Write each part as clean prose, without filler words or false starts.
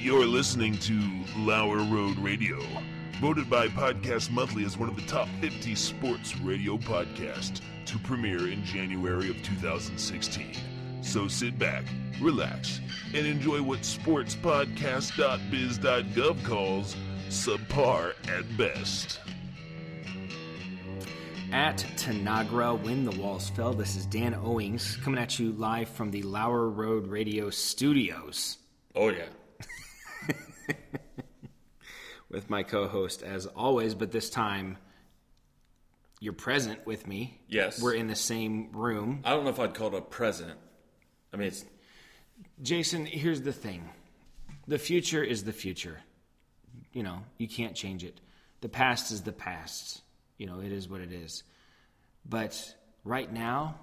You're listening to Lower Road Radio, voted by Podcast Monthly as one of the top 50 sports radio podcasts to premiere in January of 2016. So sit back, relax, and enjoy what sportspodcast.biz.gov calls subpar at best. At Tanagra, when the walls fell, this is Dan Owings coming at you live from the Lower Road Radio studios. Oh, yeah. With my co-host, as always, but this time you're present with me. Yes. We're in the same room. I don't know if I'd call it a present. I mean, it's... Jason, here's the thing. The future is the future. You know, you can't change it. The past is the past. You know, it is what it is. But right now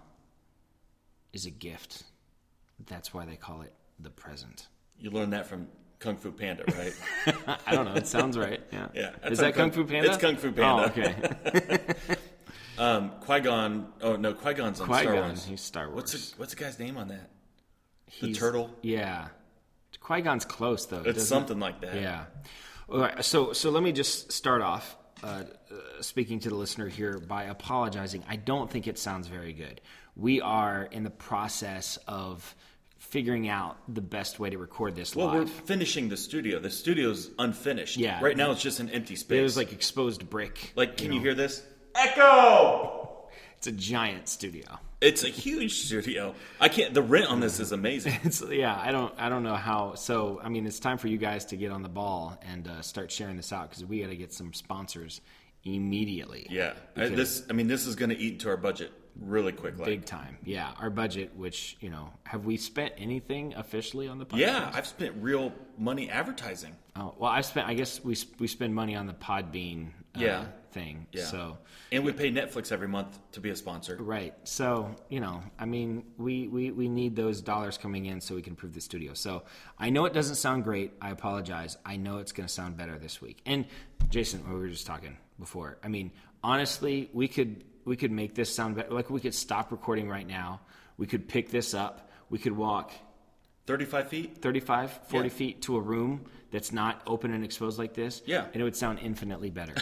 is a gift. That's why they call it the present. You learned that from Kung Fu Panda, right? I don't know. It sounds right. Yeah. Yeah. Is that Kung Fu Panda? It's Kung Fu Panda. Oh, okay. Qui-Gon. Oh, no, Qui-Gon's on Star Wars. He's Star Wars. What's the guy's name on that? The turtle? Yeah. Qui-Gon's close, though. It's something like that. Yeah. All right, so let me just start off speaking to the listener here by apologizing. I don't think it sounds very good. We are in the process of figuring out the best way to record this live. Well, we're finishing the studio. The studio's unfinished. Yeah. Right now it's just an empty space. It was like exposed brick. Like, can you hear this? Echo! It's a giant studio. It's a huge studio. The rent on this is amazing. I don't know how. So, I mean, it's time for you guys to get on the ball and start sharing this out because we got to get some sponsors immediately. Yeah. This is going to eat into our budget really quickly. Big time. Yeah. Our budget, which, you know, have we spent anything officially on the podcast? Yeah. I've spent real money advertising. Oh, well, I guess we spend money on the Podbean thing. Yeah. So, and we pay Netflix every month to be a sponsor. Right. So, you know, I mean, we need those dollars coming in so we can improve the studio. So I know it doesn't sound great. I apologize. I know it's going to sound better this week. And Jason, we were just talking before. I mean, honestly, we could make this sound better. Like, we could stop recording right now. We could pick this up. We could walk 35 feet? 35, 40 feet to a room that's not open and exposed like this. Yeah. And it would sound infinitely better.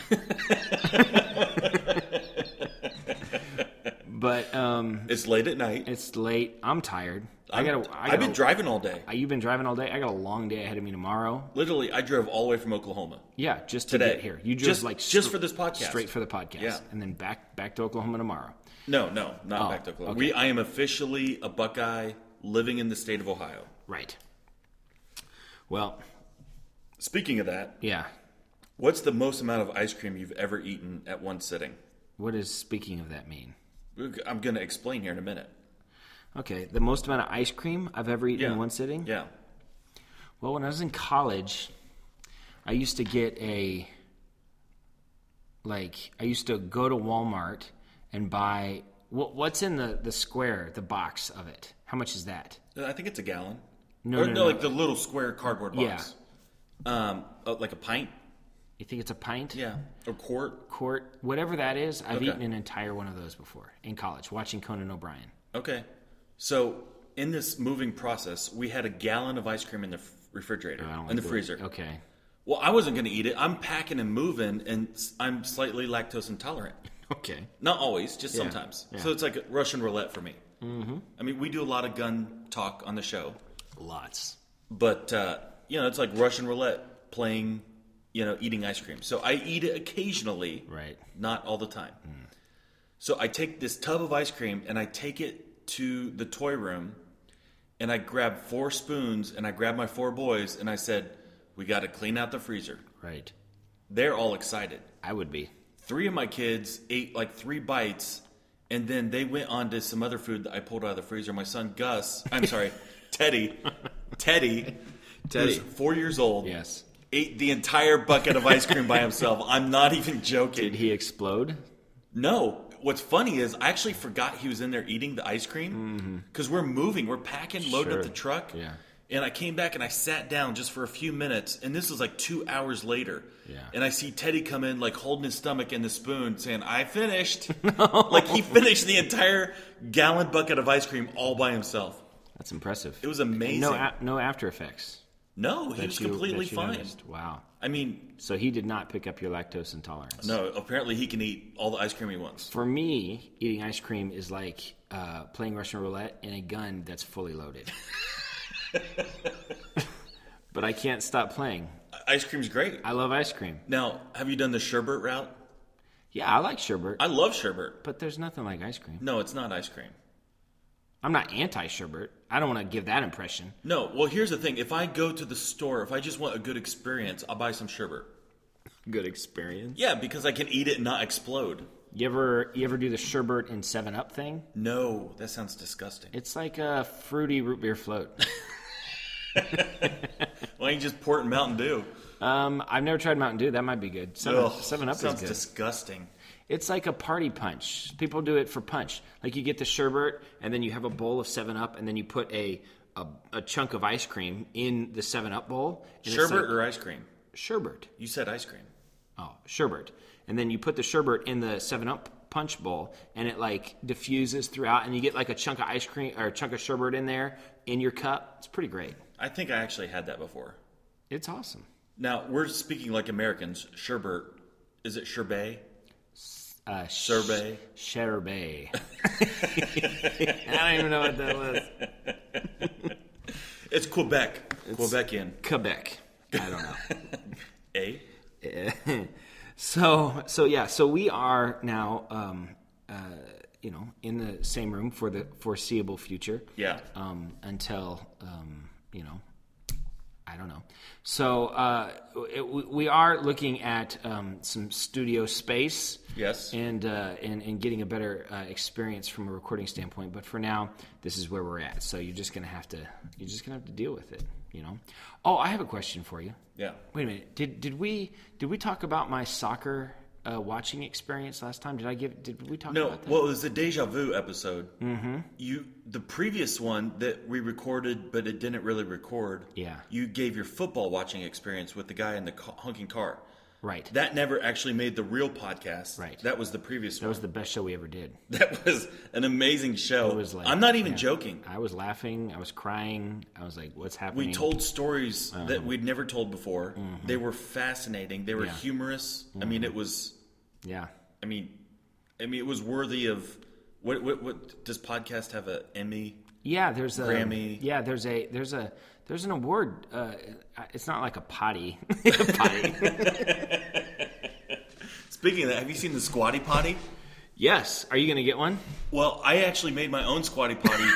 But it's late at night. It's late. I'm tired. I've been driving all day. You've been driving all day? I got a long day ahead of me tomorrow. Literally, I drove all the way from Oklahoma. Yeah, just to get here. You drove just for this podcast. Straight for the podcast. Yeah. And then back to Oklahoma tomorrow. No, not back to Oklahoma. Okay. I am officially a Buckeye living in the state of Ohio. Right. Well, speaking of that, yeah. What's the most amount of ice cream you've ever eaten at one sitting? What does speaking of that mean? I'm going to explain here in a minute. Okay, the most amount of ice cream I've ever eaten in one sitting? Yeah. Well, when I was in college, I used to go to Walmart and buy, what's in the square, the box of it? How much is that? I think it's a gallon. No, like the little square cardboard box. Yeah. Like a pint? You think it's a pint? Yeah. Or quart? Quart. Whatever that is, I've eaten an entire one of those before in college, watching Conan O'Brien. Okay. So, in this moving process, we had a gallon of ice cream in the refrigerator, in the freezer. Okay. Well, I wasn't going to eat it. I'm packing and moving, and I'm slightly lactose intolerant. Okay. Not always, just sometimes. Yeah. So it's like Russian roulette for me. Mm-hmm. I mean, we do a lot of gun talk on the show. Lots. But, it's like Russian roulette playing, eating ice cream. So I eat it occasionally. Right. Not all the time. Mm. So I take this tub of ice cream, and I take it to the toy room, and I grab 4 spoons, and I grab my 4 boys, and I said, we got to clean out the freezer. Right. They're all excited. I would be. 3 of my kids ate like 3 bites, and then they went on to some other food that I pulled out of the freezer. My son Teddy, who's 4 years old, yes, ate the entire bucket of ice cream by himself. I'm not even joking. Did he explode? No. What's funny is I actually forgot he was in there eating the ice cream because we're moving. We're packing, loading up the truck. Yeah. And I came back and I sat down just for a few minutes. And this was like 2 hours later. Yeah. And I see Teddy come in like holding his stomach and the spoon saying, I finished. Like he finished the entire gallon bucket of ice cream all by himself. That's impressive. It was amazing. No after effects. No, he was completely fine. Noticed. Wow. I mean, so he did not pick up your lactose intolerance. No, apparently he can eat all the ice cream he wants. For me, eating ice cream is like playing Russian roulette in a gun that's fully loaded. But I can't stop playing. Ice cream's great. I love ice cream. Now, have you done the sherbet route? Yeah, I like sherbet. I love sherbet. But there's nothing like ice cream. No, it's not ice cream. I'm not anti-sherbet. I don't want to give that impression. No, well, here's the thing. If I go to the store, if I just want a good experience, I'll buy some sherbet. Good experience? Yeah, because I can eat it and not explode. You ever do the sherbet in 7-Up thing? No, that sounds disgusting. It's like a fruity root beer float. Why don't you just pour it in Mountain Dew? I've never tried Mountain Dew. That might be good. 7-Up is good. Sounds disgusting. It's like a party punch. People do it for punch. Like you get the sherbet, and then you have a bowl of 7-Up, and then you put a chunk of ice cream in the 7-Up bowl. Sherbet or ice cream? Sherbet. You said ice cream. Oh, sherbet. And then you put the sherbet in the 7-Up punch bowl, and it like diffuses throughout, and you get like a chunk of ice cream or a chunk of sherbet in there in your cup. It's pretty great. I think I actually had that before. It's awesome. Now, we're speaking like Americans. Sherbet. Is it sherbet? Sherbet. Sherbet. I don't even know what that was. It's Quebec. Quebecian. Quebec. I don't know. So we are now, in the same room for the foreseeable future. Yeah. Until, I don't know. So we are looking at some studio space. Yes. And getting a better experience from a recording standpoint. But for now, this is where we're at. So you're just gonna have to deal with it. You know. Oh, I have a question for you. Yeah. Wait a minute. Did we talk about my soccer watching experience last time? Did we talk about that? No. Well, it was the Deja Vu episode. Mm-hmm. The previous one that we recorded, but it didn't really record. Yeah. You gave your football watching experience with the guy in the honking car. Right. That never actually made the real podcast. Right. That was the previous one. That was the best show we ever did. That was an amazing show. It was like, I'm not even joking. I was laughing. I was crying. I was like, what's happening? We told stories that we'd never told before. Mm-hmm. They were fascinating. They were humorous. Mm-hmm. I mean, it was... Yeah. I mean, it was worthy of... What does podcast have an Emmy? Yeah, there's a... Grammy? Yeah, there's an award. It's not like a potty. Speaking of that, have you seen the Squatty Potty? Yes. Are you going to get one? Well, I actually made my own Squatty Potty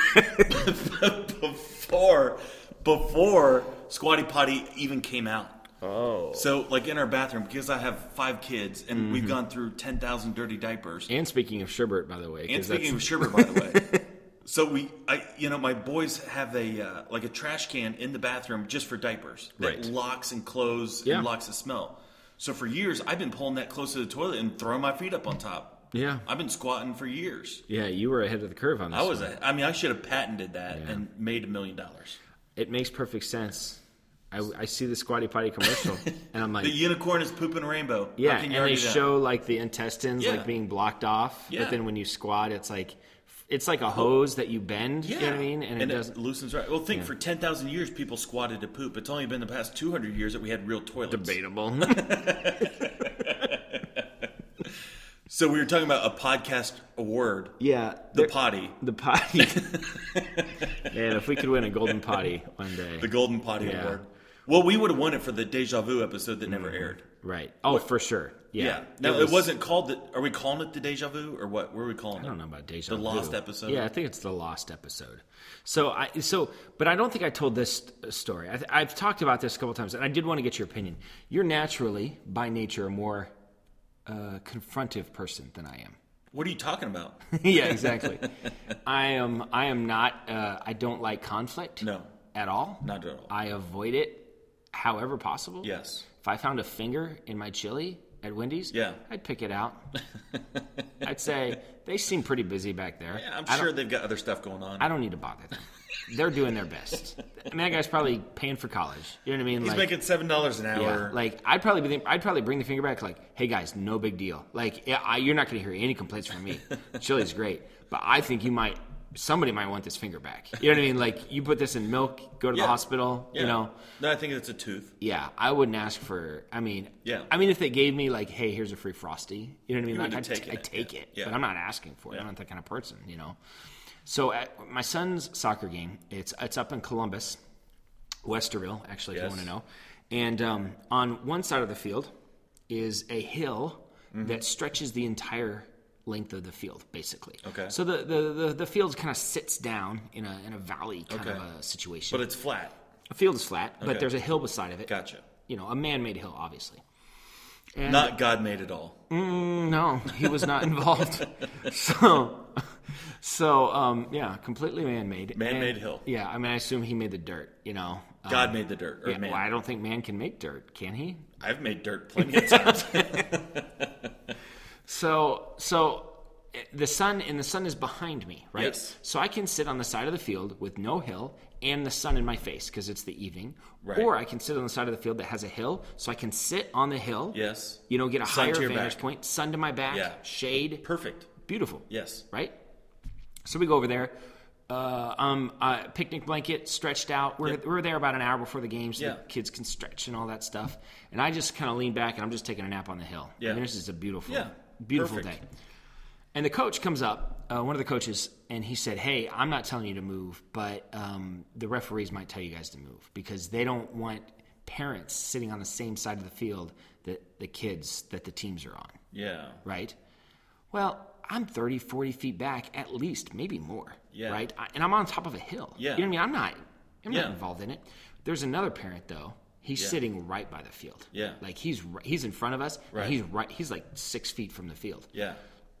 before Squatty Potty even came out. Oh. So, like in our bathroom, because I have 5 kids, and we've gone through 10,000 dirty diapers. And speaking of sherbet, by the way. And speaking of sherbet, by the way. So my boys have a trash can in the bathroom just for diapers that locks and closes and locks the smell. So for years, I've been pulling that close to the toilet and throwing my feet up on top. Yeah, I've been squatting for years. Yeah, you were ahead of the curve on this. I should have patented that and made $1 million. It makes perfect sense. I see the Squatty Potty commercial, and I'm like... The unicorn is pooping a rainbow. Yeah, and they show, like, the intestines, like, being blocked off. Yeah. But then when you squat, it's like a hose that you bend, you know what I mean? And it loosens right. Well, think for 10,000 years, people squatted to poop. It's only been the past 200 years that we had real toilets. Debatable. So we were talking about a podcast award. Yeah. The potty. The potty. Man, if we could win a golden potty one day. The golden potty award. Well, we would have won it for the Deja Vu episode that never aired. Right. Oh, for sure. Yeah. Now, it wasn't called are we calling it the Deja Vu or what? What are we calling it? I don't know about Deja Vu. The lost episode? Yeah, I think it's the lost episode. But I don't think I told this story. I've talked about this a couple times, and I did want to get your opinion. You're naturally, by nature, a more confrontive person than I am. What are you talking about? Yeah, exactly. I am not. I don't like conflict. No, at all. Not at all. I avoid it, however possible. Yes. If I found a finger in my chili at Wendy's, I'd pick it out. I'd say they seem pretty busy back there. Yeah, I'm sure they've got other stuff going on. I don't need to bother them. They're doing their best. I mean, that guy's probably paying for college. You know what I mean? He's making $7 an hour. Yeah, like I'd probably bring the finger back. Like, hey guys, no big deal. Like, you're not going to hear any complaints from me. Chili's great, but I think you might somebody might want this finger back. You know what I mean? Like, you put this in milk, go to the hospital, Yeah. you know. No, I think it's a tooth. Yeah, I wouldn't ask for, I mean, if they gave me, like, hey, here's a free Frosty, you know what I mean? Like, I'd take it, but I'm not asking for it. I'm not that kind of person, you know. So at my son's soccer game, it's up in Columbus, Westerville, actually, if you want to know. And on one side of the field is a hill that stretches the entire length of the field, basically. Okay. So the field kind of sits down in a valley kind of a situation. But it's flat. The field is flat, but there's a hill beside of it. Gotcha. You know, a man-made hill, obviously. And Not God-made at all. no, he was not involved. So, completely man-made. Man-made hill. Yeah, I mean, I assume he made the dirt, you know. God made the dirt. Or yeah, man. well, I don't think man can make dirt, can he? I've made dirt plenty of times. So the sun is behind me, right? Yes. So I can sit on the side of the field with no hill and the sun in my face because it's the evening. Right. Or I can sit on the side of the field that has a hill, so I can sit on the hill. Yes. You know, get a Sun higher to your vantage back. point, sun to my back, shade. Perfect. Beautiful. Yes. Right? So we go over there. Picnic blanket stretched out. We're there about an hour before the game, so the kids can stretch and all that stuff. And I just kind of lean back, and I'm just taking a nap on the hill. Yeah. I mean, this is a beautiful Perfect. day. And the coach comes up, one of the coaches, and he said, hey, I'm not telling you to move, but the referees might tell you guys to move because they don't want parents sitting on the same side of the field that the kids that the teams are on. Yeah. Right? Well, I'm 30, 40 feet back at least, maybe more. Yeah. Right? And I'm on top of a hill. Yeah. You know what I mean? I'm not involved in it. There's another parent, though. He's sitting right by the field. Yeah. Like, he's in front of us. Right. And he's like 6 feet from the field. Yeah.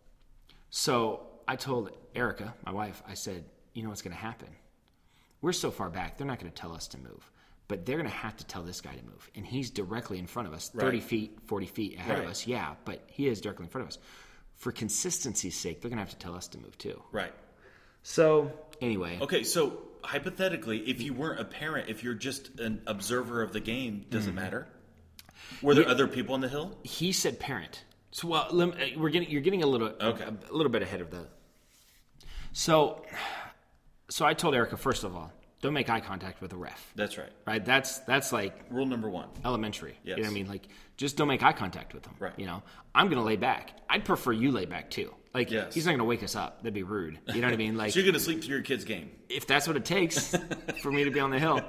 So I told Erica, my wife, I said, you know what's going to happen? We're so far back, they're not going to tell us to move. But they're going to have to tell this guy to move. And he's directly in front of us, 30 feet, 40 feet ahead of us. Yeah, but he is directly in front of us. For consistency's sake, they're going to have to tell us to move too. Right. So, anyway. Okay, so hypothetically, if you weren't a parent, if you're just an observer of the game, does it matter? Were there other people on the hill? He said parent. So, well, you're getting a little bit ahead of the. So I told Erica, first of all, don't make eye contact with the ref. That's right. Right? That's like Rule number 1. elementary. Yes. You know what I mean? Like, just don't make eye contact with him. Right. You know, I'm going to lay back. I'd prefer you lay back too. Like, Yes. he's not going to wake us up. That'd be rude. You know what I mean? Like, So you're going to sleep through your kid's game. if that's what it takes for me to be on the hill.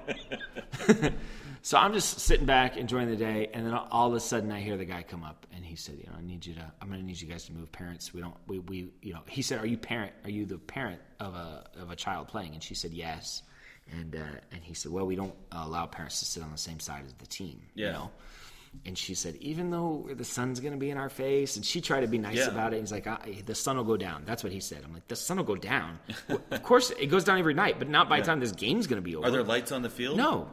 So I'm just sitting back, enjoying the day, and then all of a sudden I hear the guy come up, and he said, I'm going to need you guys to move. Parents, he said, are you the parent of a child playing? And she said, yes. And he said, well, we don't allow parents to sit on the same side as the team, Yeah. you know? And she said, even though the sun's going to be in our face, and she tried to be nice about it. He's like, the sun will go down. That's what he said. I'm like, the sun will go down. Well, of course, it goes down every night, but not by the time this game's going to be over. Are there lights on the field? No.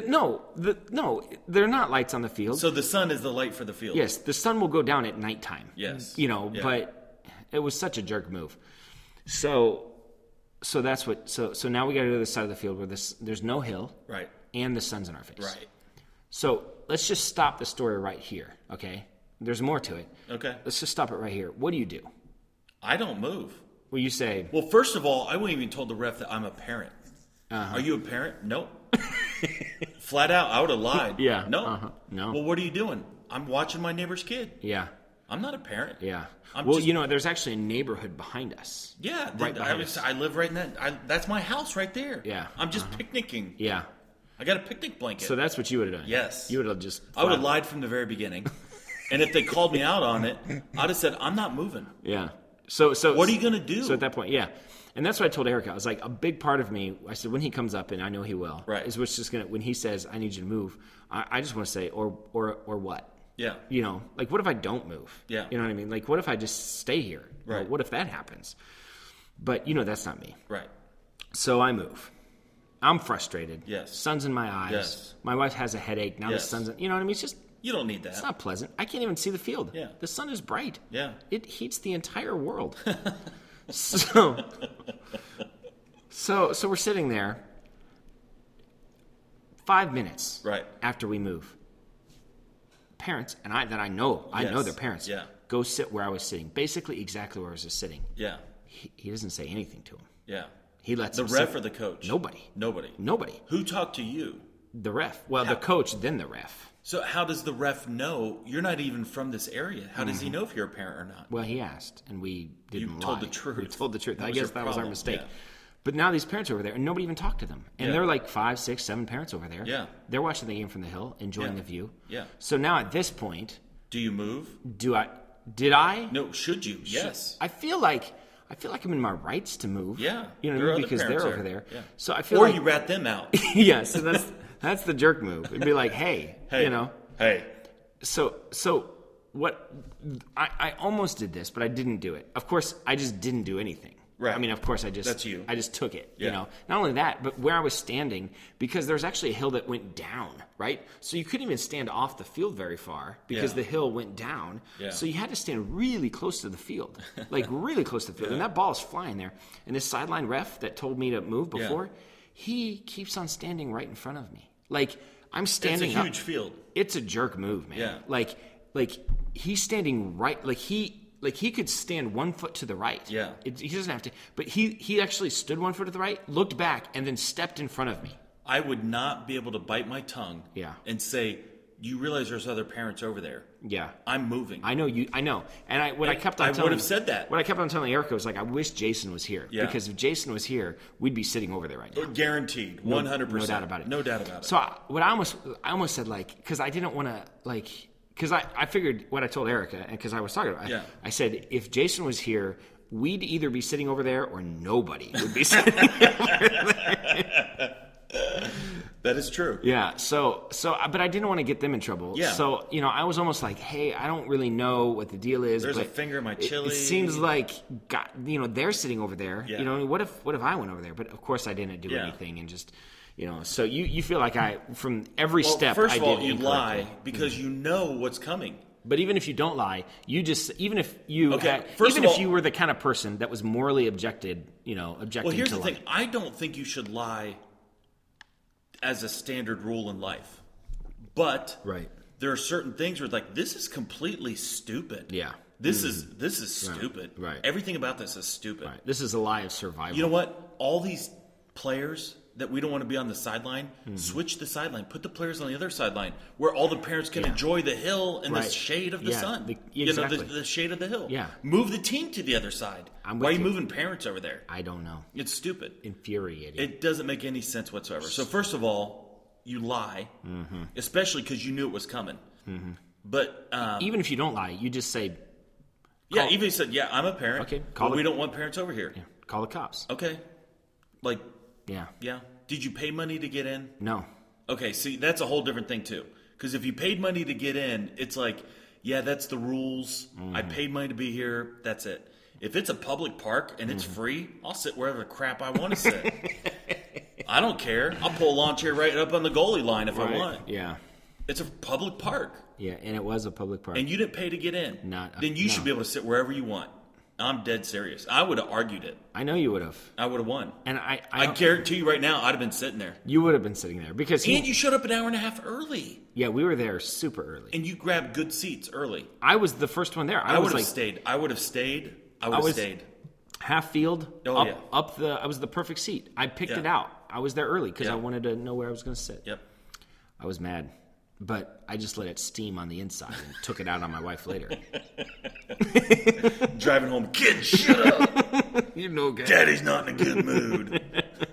No, they're not lights on the field. So the sun is the light for the field? Yes, the sun will go down at nighttime. Yes. You know, but it was such a jerk move. So that's what. So now we got to go to the side of the field where there's no hill, Right. and the sun's in our face. Right. So let's just stop the story right here. Okay, there's more to it. Okay. Let's just stop it right here. What do you do? I don't move. Well, you say, Well, first of all, I wouldn't even told the ref that I'm a parent. Are you a parent? Nope. Flat out, I would have lied. Yeah. No. No. Well, what are you doing? I'm watching my neighbor's kid. yeah, I'm not a parent. yeah. I'm Well, just- you know, there's actually a neighborhood behind us. Yeah. Right behind us. I live right in that. That's my house right there. Yeah. I'm just picnicking. Yeah. I got a picnic blanket. So that's what you would have done. Yes. You would have just. I would have lied from the very beginning. And if they called me out on it, I'd have said, I'm not moving. Yeah. So What are you going to do? So at that point, yeah. And that's what I told Erica. I was like, a big part of me, I said, when he comes up, and I know he will, Right. is what's just going to, when he says, I need you to move, I just want to say, or what? Yeah. You know, like, what if I don't move? Yeah. You know what I mean? Like, what if I just stay here? You know, Right. what if that happens? But, you know, that's not me. Right. So I move. I'm frustrated. Yes. Sun's in my eyes. Yes. My wife has a headache. Now Yes. the sun's in, you know what I mean? It's just, You don't need that. it's not pleasant. I can't even see the field. Yeah. The sun is bright. Yeah. It heats the entire world. So we're sitting there 5 minutes Right. after we move. Parents, and I know Yes. they're parents, Yeah. go sit where I was sitting. Basically exactly where I was just sitting. Yeah. He doesn't say anything to him. Yeah. He lets the him ref sit. or the coach? Nobody. Who talked to you? The ref. Well, the coach, then the ref. So how does the ref know? You're not even from this area. How does he know if you're a parent or not? Well, he asked, and we didn't lie. told the truth. We told the truth. That I was guess your that was our problem. mistake. Yeah. But now these parents are over there, and nobody even talked to them. And Yeah. they're like 5, 6, 7 parents over there. Yeah. They're watching the game from the hill, enjoying Yeah. the view. Yeah. So now at this point, Do you move? did I? No. Should you? Yes. I feel like I'm in my rights to move. Yeah. You know There what are I mean? other Because they're parents over there. Yeah. So I feel Or like you rat them out. yeah, so that's the jerk move. It'd be like, hey, Hey. you know. Hey. So what I almost did this, but I didn't do it. Of course, I just didn't do anything. Right. I mean, of course, That's you. I just took it. Yeah. You know, not only that, but where I was standing, because there's actually a hill that went down, right? So you couldn't even stand off the field very far because Yeah. the hill went down. Yeah. So you had to stand really close to the field, like really close to the field, and that ball is flying there. And this sideline ref that told me to move before, he keeps on standing right in front of me, like I'm standing. It's a huge field. It's a jerk move, man. Yeah. Like he's standing right. Like he could stand 1 foot to the right. Yeah. He doesn't have to. But he actually stood 1 foot to the right, looked back, and then stepped in front of me. I would not be able to bite my tongue. Yeah. And say, you realize there's other parents over there. Yeah. I'm moving. I know you. I know. And I would have said that. What I kept on telling Erica was like, I wish Jason was here. Yeah. Because if Jason was here, we'd be sitting over there right now. Guaranteed. 100%. No doubt about it. No doubt about it. So I almost said, like, because I didn't want to, like, because I figured what I told Erica, and because I was talking about it, Yeah. I said, if Jason was here, we'd either be sitting over there or nobody would be sitting over there. That is true. Yeah. So, but I didn't want to get them in trouble. Yeah. So, you know, I was almost like, hey, I don't really know what the deal is. There's but a finger in my It chili. seems like, God, you know, they're sitting over there. Yeah. You know, what if I went over there? But of course, I didn't do Yeah. anything, and just, you know. So you feel like from every Well, step, first I of all, did you lie incorrectly. because you know what's coming. But even if you don't lie, even if you Okay, if you were the kind of person that was morally objecting Well, to here's the lying. thing. I don't think you should lie as a standard rule in life. But Right. there are certain things where, like, this is completely stupid. Yeah. This is stupid. Right. Everything about this is stupid. Right. This is a lie of survival. You know what? All these players that we don't want to be on the sideline, switch the sideline. Put the players on the other sideline where all the parents can enjoy the hill and the Right. shade of the Yeah, sun. exactly. The shade of the hill. Yeah. Move the team to the other side. I'm Why are with you you. moving parents over there? I don't know. It's stupid. Infuriating. It doesn't make any sense whatsoever. So first of all, you lie, especially because you knew it was coming. But Even if you don't lie, you just say, yeah, even if you said, "Yeah, I'm a parent. Okay, but we don't want parents over here." yeah, call the cops. Okay, like, Yeah. yeah. Did you pay money to get in? No. Okay, see, that's a whole different thing too. Because if you paid money to get in, it's like, yeah, that's the rules. I paid money to be here. That's it. If it's a public park and it's free, I'll sit wherever the crap I want to sit. I don't care. I'll pull a lawn chair right up on the goalie line if I want. Yeah. It's a public park, Yeah, and it was a public park. and you didn't pay to get in. Then you should be able to sit wherever you want. I'm dead serious. I would have argued it. I know you would have. I would have won. And I guarantee you right now, I'd have been sitting there. you would have been sitting there because And you showed up an hour and a half early. yeah, we were there super early. And you grabbed good seats early. I was the first one there. I was would have like stayed. I would have stayed. I would have was- stayed. half field. Oh, up, yeah. up the. I was the perfect seat. I picked Yeah. it out. I was there early because Yeah. I wanted to know where I was going to sit. Yep. I was mad, but I just let it steam on the inside and took it out on my wife later. Driving home, kid, shut up. You know, guy. Daddy's not in a good mood.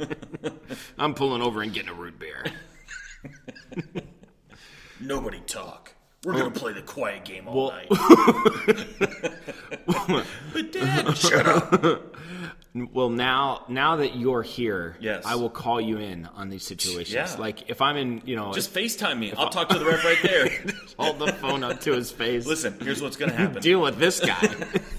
I'm pulling over and getting a root beer. Nobody talk. We're going to play the quiet game all night. But Dad, shut up. Well, now that you're here, Yes. I will call you in on these situations. Yeah. Like if I'm in, Just FaceTime me. I'll talk to the ref right there. hold the phone up to his face. Listen, here's what's going to happen. Deal with this guy.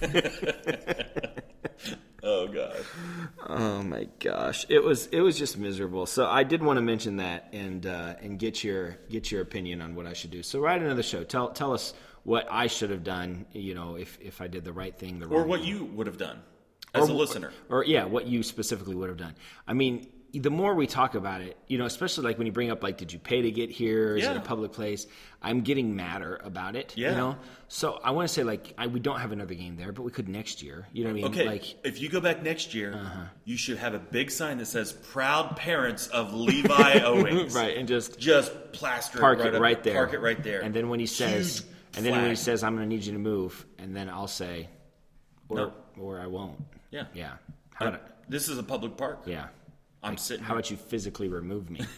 Oh, God. Oh my gosh, it was just miserable. So I did want to mention that and get your opinion on what I should do. So write another show. Tell us what I should have done. You know, if I did the right thing, the wrong Or what thing. you would have done as a listener. Or yeah, what you specifically would have done. I mean, the more we talk about it, especially like when you bring up like, did you pay to get here? Is it a public place? I'm getting madder about it. Yeah. So I want to say like we don't have another game there, but we could next year. You know what I mean? Okay. Like, if you go back next year, you should have a big sign that says "Proud Parents of Levi Owings." right, and just plaster park it it right there. Park it right there. And then when he says, Huge when he flag. says, "I'm going to need you to move," and then I'll say, or I won't. Yeah. Yeah. This is a public park. Yeah. I'm sitting. How about you physically remove me?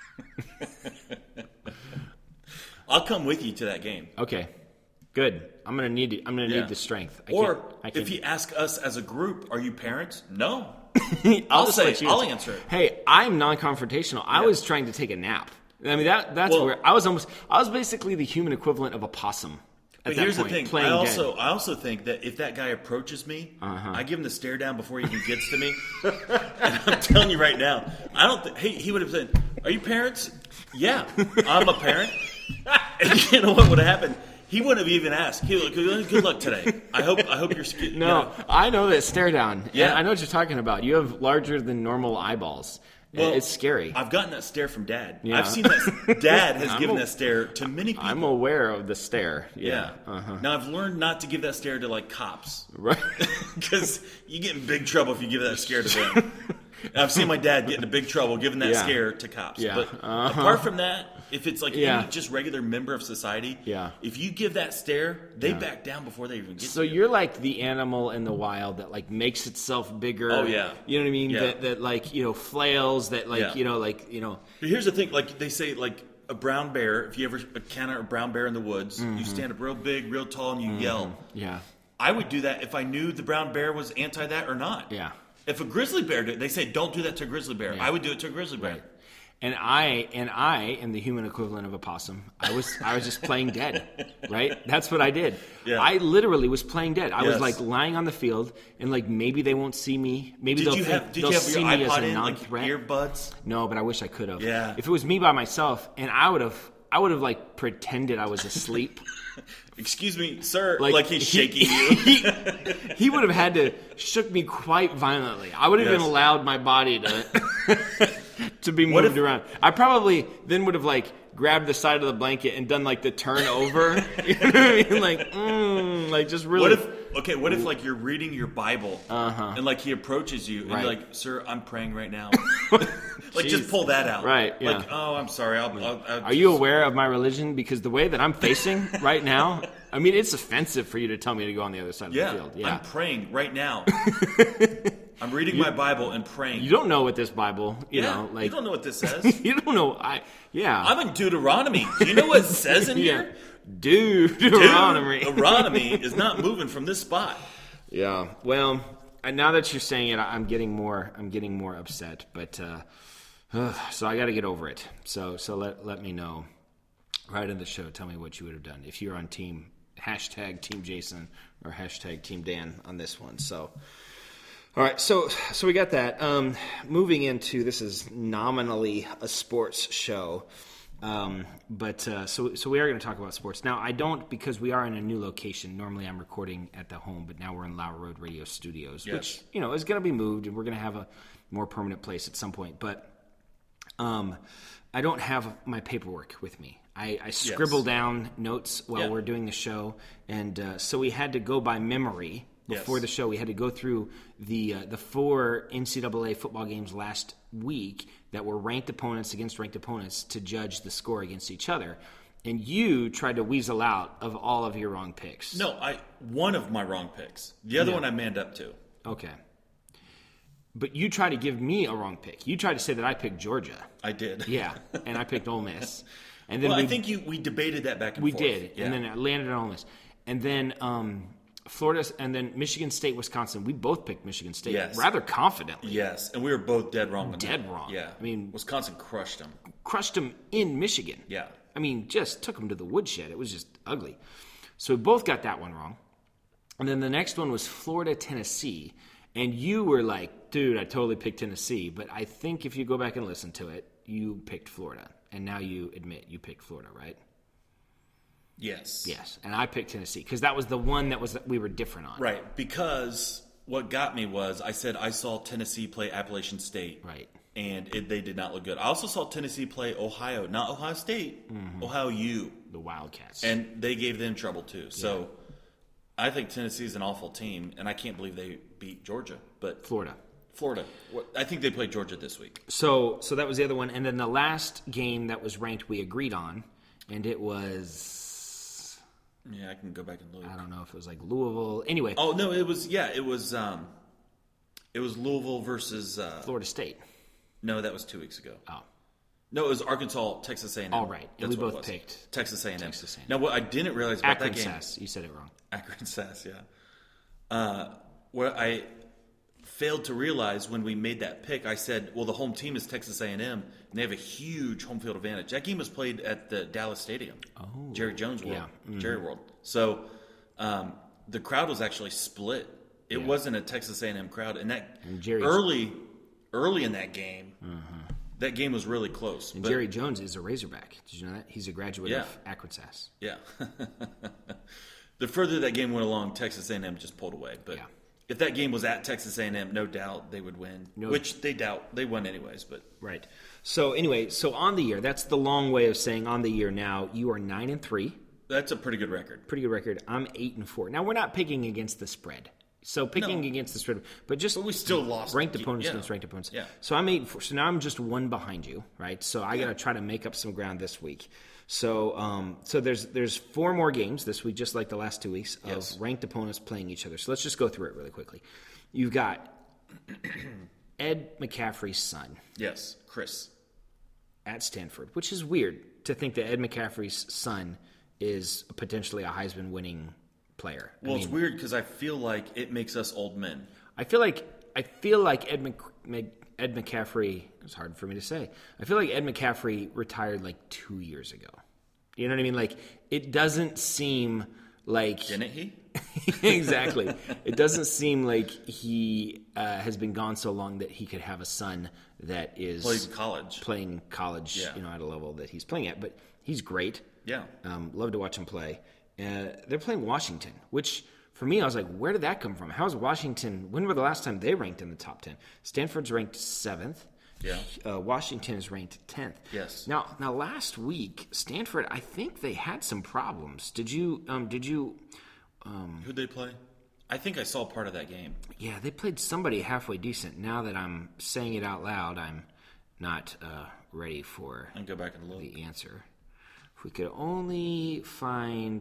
I'll come with you to that game. Okay. Good. I'm gonna need it. I'm gonna need the strength. If you ask us as a group, are you parents? No. I'll I'll answer it. Hey, I'm non-confrontational. I was trying to take a nap. I mean that's where I was basically the human equivalent of a possum. But here's the thing. I also think that if that guy approaches me, I give him the stare down before he even gets to me. And I'm telling you right now, I don't think he would have said, "Are you parents?" Yeah, I'm a parent. And you know what would have happened? He wouldn't have even asked. He would have, good luck today. I hope you're. No, I know that stare down. Yeah, I know what you're talking about. You have larger than normal eyeballs. Well, it's scary. I've gotten that stare from Dad. Yeah. I've seen that. Dad has given that stare to many people. I'm aware of the stare. Yeah. Now I've learned not to give that stare to like cops, right? Because you get in big trouble if you give that stare to them. And I've seen my dad get into big trouble giving that scare to cops. Yeah. But apart from that, if it's like any just regular member of society, Yeah. if you give that stare, they back down before they even get So to you. you're like the animal in the wild that like makes itself bigger. Oh, yeah. You know what I mean? Yeah. That like, flails, that like, Yeah. But here's the thing, like they say, like a brown bear, if you ever encounter a brown bear in the woods, you stand up real big, real tall, and you yell. Yeah. I would do that if I knew the brown bear was anti that or not. Yeah. If a grizzly bear did, they say don't do that to a grizzly bear. Yeah. I would do it to a grizzly bear. Right. And I am the human equivalent of a possum. I was just playing dead, right? That's what I did. Yeah. I literally was playing dead. I was Yes. like lying on the field, and like maybe they won't see me. Maybe Did they'll you think, have they'll your see me as iPod a in, like non-threat. earbuds? No, but I wish I could have. Yeah. If it was me by myself, and I would have like pretended I was asleep. Excuse me, sir. Like he's shaking you. He would have had to shook me quite violently. I would have Yes. been allowed my body to be moved around. I probably then would have like grabbed the side of the blanket and done like the turn over. You know what I mean? Like just really. What if like you're reading your Bible and like he approaches you and Right. you're like, "Sir, I'm praying right now." Like Jeez. just pull that out. Right, yeah. Like, "Oh, I'm sorry. I'll Are you aware of my religion? Because the way that I'm facing right now, I mean, it's offensive for you to tell me to go on the other side of the field. Yeah. I'm praying right now. I'm reading my Bible and praying. You don't know what this Bible, you know, like you don't know what this says. you don't know. I'm in Deuteronomy. Do you know what it says in here? Deuteronomy. Deuteronomy is not moving from this spot. Yeah. Well, now that you're saying it, I'm getting more upset. But so I got to get over it. So let me know. Right in the show, tell me what you would have done if you're on Team Jason or Team Dan on this one. So. All right, so we got that. Moving into, this is nominally a sports show, but so we are going to talk about sports. Now, I don't, because we are in a new location. Normally I'm recording at the home, but now we're in Lauer Road Radio Studios, which, is going to be moved, and we're going to have a more permanent place at some point. But I don't have my paperwork with me. I scribble down notes while we're doing the show, and so we had to go by memory. Before the show, we had to go through the 4 NCAA football games last week that were ranked opponents against ranked opponents to judge the score against each other. And you tried to weasel out of all of your wrong picks. No, one of my wrong picks. The other one I manned up to. Okay. But you tried to give me a wrong pick. You tried to say that I picked Georgia. I did. Yeah, and I picked Ole Miss. And then I think we debated that back and forth. We did, and then I landed on Ole Miss. And then Florida, and then Michigan State, Wisconsin. We both picked Michigan State rather confidently. Yes, and we were both dead wrong. Dead wrong. Yeah. I mean, Wisconsin crushed them. Crushed them in Michigan. Yeah. I mean, just took them to the woodshed. It was just ugly. So we both got that one wrong. And then the next one was Florida, Tennessee. And you were like, dude, I totally picked Tennessee. But I think if you go back and listen to it, you picked Florida. And now you admit you picked Florida, right? Yes. Yes, and I picked Tennessee because that was the one that we were different on. Right, because what got me was I said I saw Tennessee play Appalachian State. Right. and they did not look good. I also saw Tennessee play Ohio, not Ohio State, Ohio U. The Wildcats. And they gave them trouble too. So I think Tennessee's an awful team, and I can't believe they beat Georgia. But Florida. I think they played Georgia this week. So that was the other one. And then the last game that was ranked we agreed on, and it was... Yeah, I can go back and look. I don't know if it was like Louisville. Anyway. Oh, no, it was Louisville versus... Florida State. No, that was 2 weeks ago. Oh. No, it was Arkansas, Texas A&M. All right. That's we what both picked Texas A&M. Texas A&M. Now, what I didn't realize about Akron that game... Sass. You said it wrong. Akron Sass, yeah. What I failed to realize when we made that pick, I said, well, the home team is Texas A&M, and they have a huge home field advantage. That game was played at the Dallas Stadium. Oh. Jerry Jones World. Yeah. Mm-hmm. Jerry World. So the crowd was actually split. It wasn't a Texas A&M crowd. And early in that game, that game was really close. And Jerry Jones is a Razorback. Did you know that? He's a graduate of Akron Sass. Yeah. The further that game went along, Texas A&M just pulled away. But if that game was at Texas A&M, no doubt they would win. Which they doubt. They won anyways. But right. So anyway, on the year, that's the long way of saying on the year now, you are 9-3. That's a pretty good record. Pretty good record. I'm 8-4. Now, we're not picking against the spread. So picking against the spread, but we still lost ranked opponents against ranked opponents. Yeah. So I'm 8-4. So now I'm just one behind you, right? So I got to try to make up some ground this week. So there's 4 more games this week, just like the last 2 weeks of ranked opponents playing each other. So let's just go through it really quickly. You've got Ed McCaffrey's son. Yes, Chris. At Stanford, which is weird to think that Ed McCaffrey's son is potentially a Heisman winning player. Well, it's weird because I feel like it makes us old men. I feel like Ed McCaffrey. It's hard for me to say. I feel like Ed McCaffrey retired like 2 years ago. You know what I mean? Like it doesn't seem like didn't he? Exactly. It doesn't seem like he has been gone so long that he could have a son that is playing college. You know, at a level that he's playing at. But he's great. Yeah. Love to watch him play. They're playing Washington, which for me, I was like, where did that come from? How's Washington? When were the last time they ranked in the top 10? Stanford's ranked 7th. Yeah. Washington is ranked 10th. Yes. Now last week, Stanford, I think they had some problems. Did you? Who'd they play? I think I saw part of that game. Yeah, they played somebody halfway decent. Now that I'm saying it out loud, I'm not ready for and go back and look. The answer. If we could only find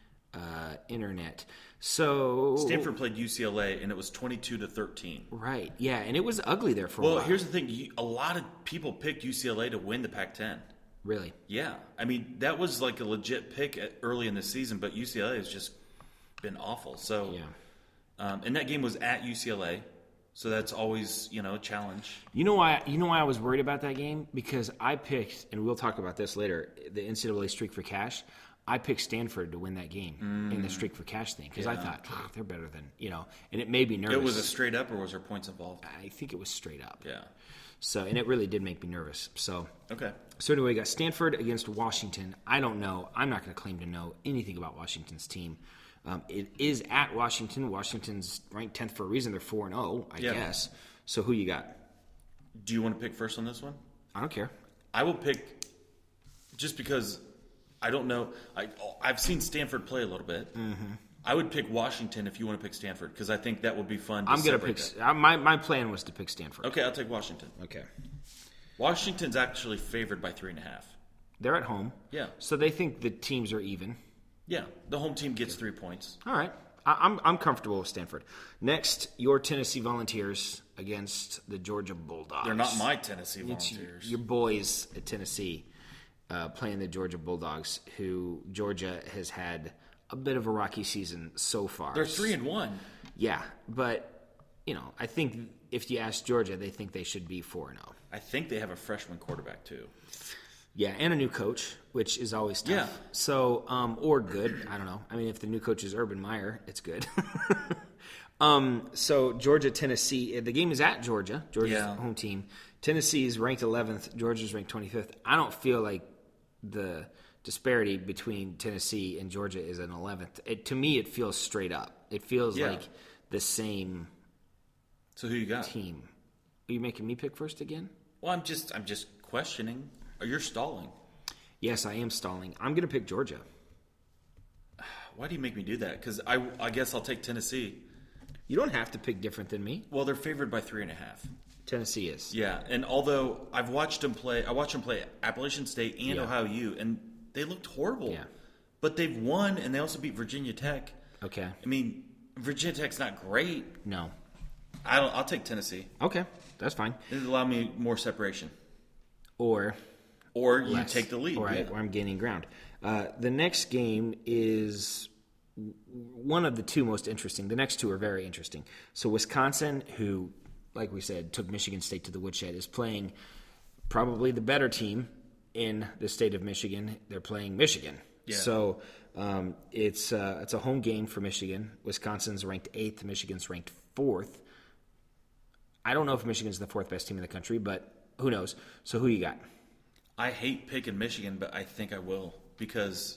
internet. So Stanford played UCLA, and it was 22-13. Right. Yeah, and it was ugly there for a while. Well, here's the thing: a lot of people picked UCLA to win the Pac-10. Really? Yeah. I mean, that was like a legit pick early in the season, but UCLA has just been awful. So, and that game was at UCLA, so that's always a challenge. You know why I was worried about that game? Because I picked, and we'll talk about this later, the NCAA Streak for Cash. I picked Stanford to win that game in the Streak for Cash thing because I thought they're better than and it made me nervous. It was a straight up, or was there points involved? I think it was straight up. Yeah. So, and it really did make me nervous. So okay. So anyway, we got Stanford against Washington. I don't know. I'm not going to claim to know anything about Washington's team. It is at Washington. Washington's ranked 10th for a reason. They're 4-0, I guess. So who you got? Do you want to pick first on this one? I don't care. I will pick just because I don't know. I've seen Stanford play a little bit. Mm-hmm. I would pick Washington if you want to pick Stanford because I think that would be fun. I'm going to pick. My plan was to pick Stanford. Okay, I'll take Washington. Okay. Washington's actually favored by 3.5. They're at home. Yeah. So they think the teams are even. Yeah, the home team gets 3 points. All right. I'm comfortable with Stanford. Next, your Tennessee Volunteers against the Georgia Bulldogs. They're not my Tennessee Volunteers. Your boys at Tennessee playing the Georgia Bulldogs, who Georgia has had a bit of a rocky season so far. They're 3-1. Yeah, but I think if you ask Georgia, they think they should be 4-0. I think they have a freshman quarterback too. Yeah, and a new coach, which is always tough. Yeah. So, or good. I don't know. I mean, if the new coach is Urban Meyer, it's good. So, Georgia, Tennessee. The game is at Georgia. Georgia's home team. Tennessee is ranked 11th. Georgia's ranked 25th. I don't feel like the disparity between Tennessee and Georgia is an 11th. To me, it feels straight up. It feels like the same So who you got? Team. Are you making me pick first again? Well, I'm just questioning. Or you're stalling. Yes, I am stalling. I'm going to pick Georgia. Why do you make me do that? Because I guess I'll take Tennessee. You don't have to pick different than me. Well, they're favored by 3.5. Tennessee is. Yeah, and although I watched them play Appalachian State and Ohio U, and they looked horrible. Yeah. But they've won, and they also beat Virginia Tech. Okay. I mean, Virginia Tech's not great. No. I'll take Tennessee. Okay, that's fine. It'll allow me more separation. Or you less. take the lead. Or I'm gaining ground. The next game is one of the two most interesting. The next two are very interesting. So Wisconsin, who, like we said, took Michigan State to the woodshed, is playing probably the better team in the state of Michigan. They're playing Michigan. Yeah. So it's a home game for Michigan. Wisconsin's ranked 8th. Michigan's ranked 4th. I don't know if Michigan's the 4th best team in the country, but who knows? So who you got? I hate picking Michigan, but I think I will because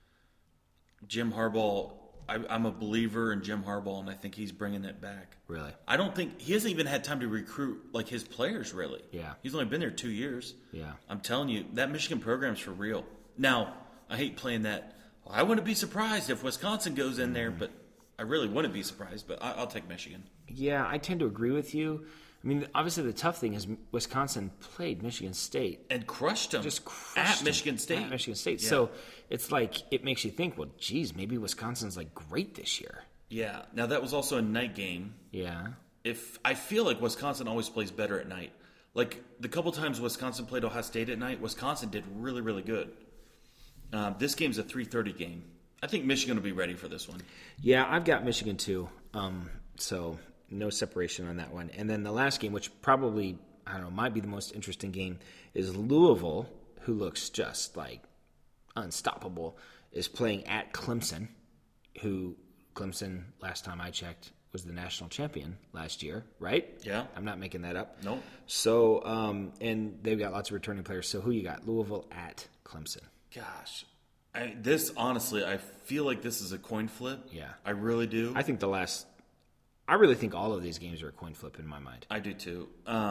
Jim Harbaugh, I'm a believer in Jim Harbaugh, and I think he's bringing it back. Really? I don't think – he hasn't even had time to recruit, like, his players, really. Yeah. He's only been there 2 years. Yeah. I'm telling you, that Michigan program's for real. Now, I hate playing that. Well, I wouldn't be surprised if Wisconsin goes in there, but I really wouldn't be surprised, but I'll take Michigan. Yeah, I tend to agree with you. I mean, obviously the tough thing is Wisconsin played Michigan State. And crushed them. Just crushed at Michigan State. At Michigan State. Yeah. So it's like, it makes you think, well, geez, maybe Wisconsin's like great this year. Yeah. Now, that was also a night game. Yeah. I feel like Wisconsin always plays better at night. Like, the couple times Wisconsin played Ohio State at night, Wisconsin did really, really good. This game's a 3:30 game. I think Michigan will be ready for this one. Yeah, I've got Michigan too. So no separation on that one. And then the last game, which probably, I don't know, might be the most interesting game, is Louisville, who looks just like unstoppable, is playing at Clemson, who Clemson, last time I checked, was the national champion last year, right? Yeah. I'm not making that up. No. So, and they've got lots of returning players. So who you got? Louisville at Clemson. Gosh. Honestly, I feel like this is a coin flip. Yeah. I really do. I really think all of these games are a coin flip in my mind. I do too.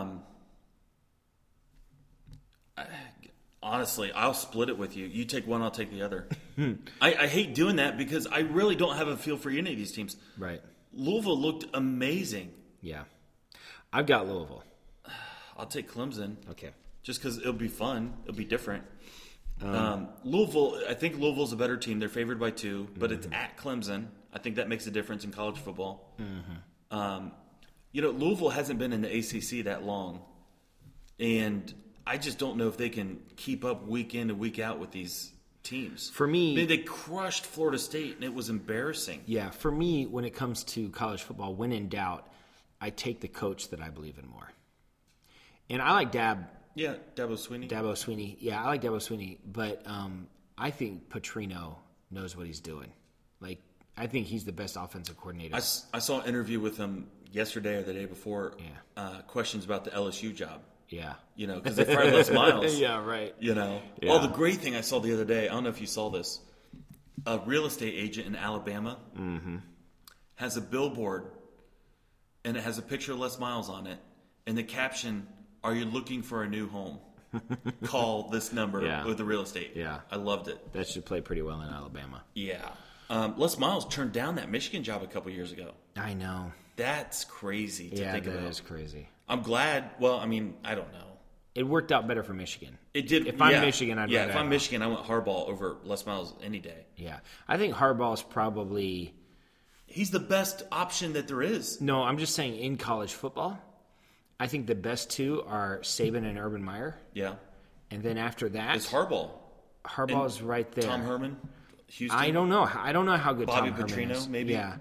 Honestly, I'll split it with you. You take one, I'll take the other. I hate doing that because I really don't have a feel for any of these teams. Right. Louisville looked amazing. Yeah. I've got Louisville. I'll take Clemson. Okay. Just because it'll be fun. It'll be different. Louisville, I think Louisville's a better team. They're favored by 2, but it's at Clemson. I think that makes a difference in college football. Louisville hasn't been in the ACC that long, and I just don't know if they can keep up week in and week out with these teams. For me, they crushed Florida State, and it was embarrassing. Yeah, for me, when it comes to college football, when in doubt, I take the coach that I believe in more. And I like Dabo Swinney. Yeah, I like Dabo Swinney, but I think Petrino knows what he's doing. Like, I think he's the best offensive coordinator. I saw an interview with him yesterday or the day before. Yeah. Questions about the LSU job. Yeah. Because they fired Les Miles. Yeah, right. Yeah. Oh, the great thing I saw the other day, I don't know if you saw this, a real estate agent in Alabama has a billboard, and it has a picture of Les Miles on it, and the caption, "Are you looking for a new home? Call this number with the real estate." Yeah. I loved it. That should play pretty well in Alabama. Yeah. Les Miles turned down that Michigan job a couple years ago. I know. That's crazy to think about. Yeah, that is crazy. I'm glad. Well, I mean, I don't know. It worked out better for Michigan. It did. If I'm Michigan, I'd rather if I'm Michigan, I want Harbaugh over Les Miles any day. Yeah. I think Harbaugh's probably... He's the best option that there is. No, I'm just saying in college football, I think the best two are Saban and Urban Meyer. Yeah. And then after that... It's Harbaugh. Harbaugh's right there. Tom Herman, Houston. I don't know how good Bobby Tom Herman is. Petrino, maybe. Yeah.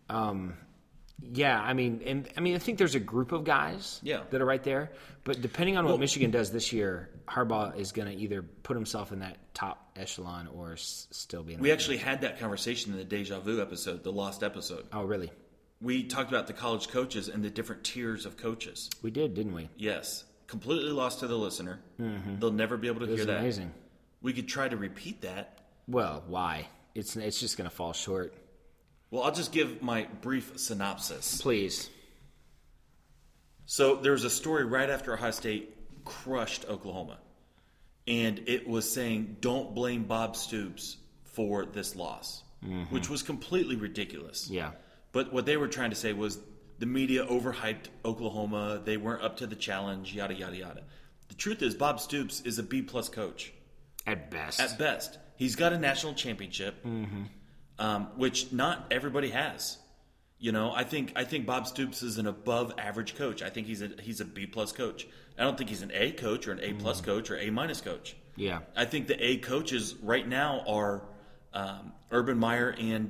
I think there's a group of guys that are right there. But depending on what Michigan does this year, Harbaugh is going to either put himself in that top echelon or still be in We actually had that conversation in the Deja Vu episode, the lost episode. Oh, really? We talked about the college coaches and the different tiers of coaches. We did, didn't we? Yes. Completely lost to the listener. Mm-hmm. They'll never be able to hear that. Amazing. We could try to repeat that. Well, why? It's just going to fall short. Well, I'll just give my brief synopsis. Please. So there was a story right after Ohio State crushed Oklahoma. And it was saying, don't blame Bob Stoops for this loss, which was completely ridiculous. Yeah. But what they were trying to say was the media overhyped Oklahoma. They weren't up to the challenge, yada, yada, yada. The truth is, Bob Stoops is a B-plus coach. At best. At best. He's got a national championship, which not everybody has. You know, I think Bob Stoops is an above-average coach. I think he's a B-plus coach. I don't think he's an A coach or an A-plus coach or A-minus coach. Yeah. I think the A coaches right now are Urban Meyer and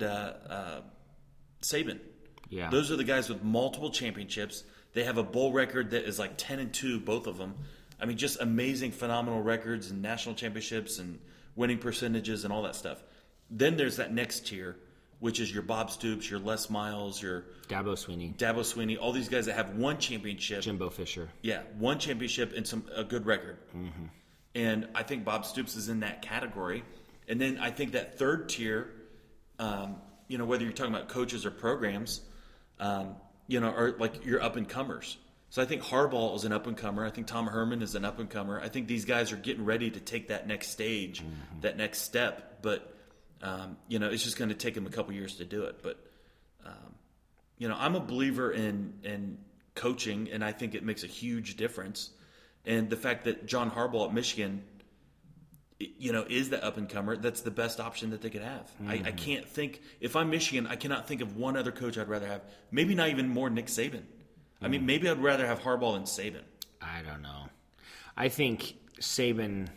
Saban. Yeah. Those are the guys with multiple championships. They have a bowl record that is like 10-2, both of them. I mean, just amazing, phenomenal records and national championships and winning percentages and all that stuff. Then there's that next tier, which is your Bob Stoops, your Les Miles, your Dabo Swinney, all these guys that have one championship. Jimbo Fisher. Yeah, one championship and a good record. Mm-hmm. And I think Bob Stoops is in that category. And then I think that third tier, whether you're talking about coaches or programs, are like your up-and-comers. So I think Harbaugh is an up-and-comer. I think Tom Herman is an up-and-comer. I think these guys are getting ready to take that next stage, that next step. But, it's just going to take them a couple years to do it. But, I'm a believer in coaching, and I think it makes a huge difference. And the fact that John Harbaugh at Michigan, is the up-and-comer, that's the best option that they could have. I can't think – if I'm Michigan, I cannot think of one other coach I'd rather have. Maybe not even more Nick Saban. I mean, maybe I'd rather have Harbaugh than Saban. I don't know. I think Saban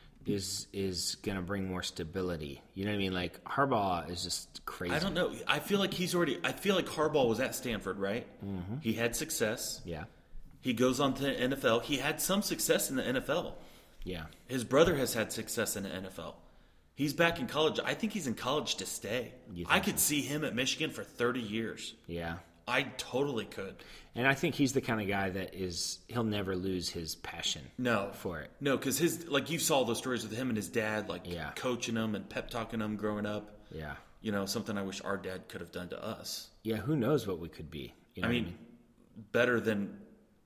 is going to bring more stability. You know what I mean? Like, Harbaugh is just crazy. I don't know. I feel like Harbaugh was at Stanford, right? Mm-hmm. He had success. Yeah. He goes on to the NFL. He had some success in the NFL. Yeah. His brother has had success in the NFL. He's back in college. I think he's in college to stay. I could see him at Michigan for 30 years. Yeah. I totally could. And I think he's the kind of guy that he'll never lose his passion for it. No, because you saw those stories with him and his dad, coaching him and pep talking him growing up. Yeah. Something I wish our dad could have done to us. Yeah, who knows what we could be. You know I mean, better than,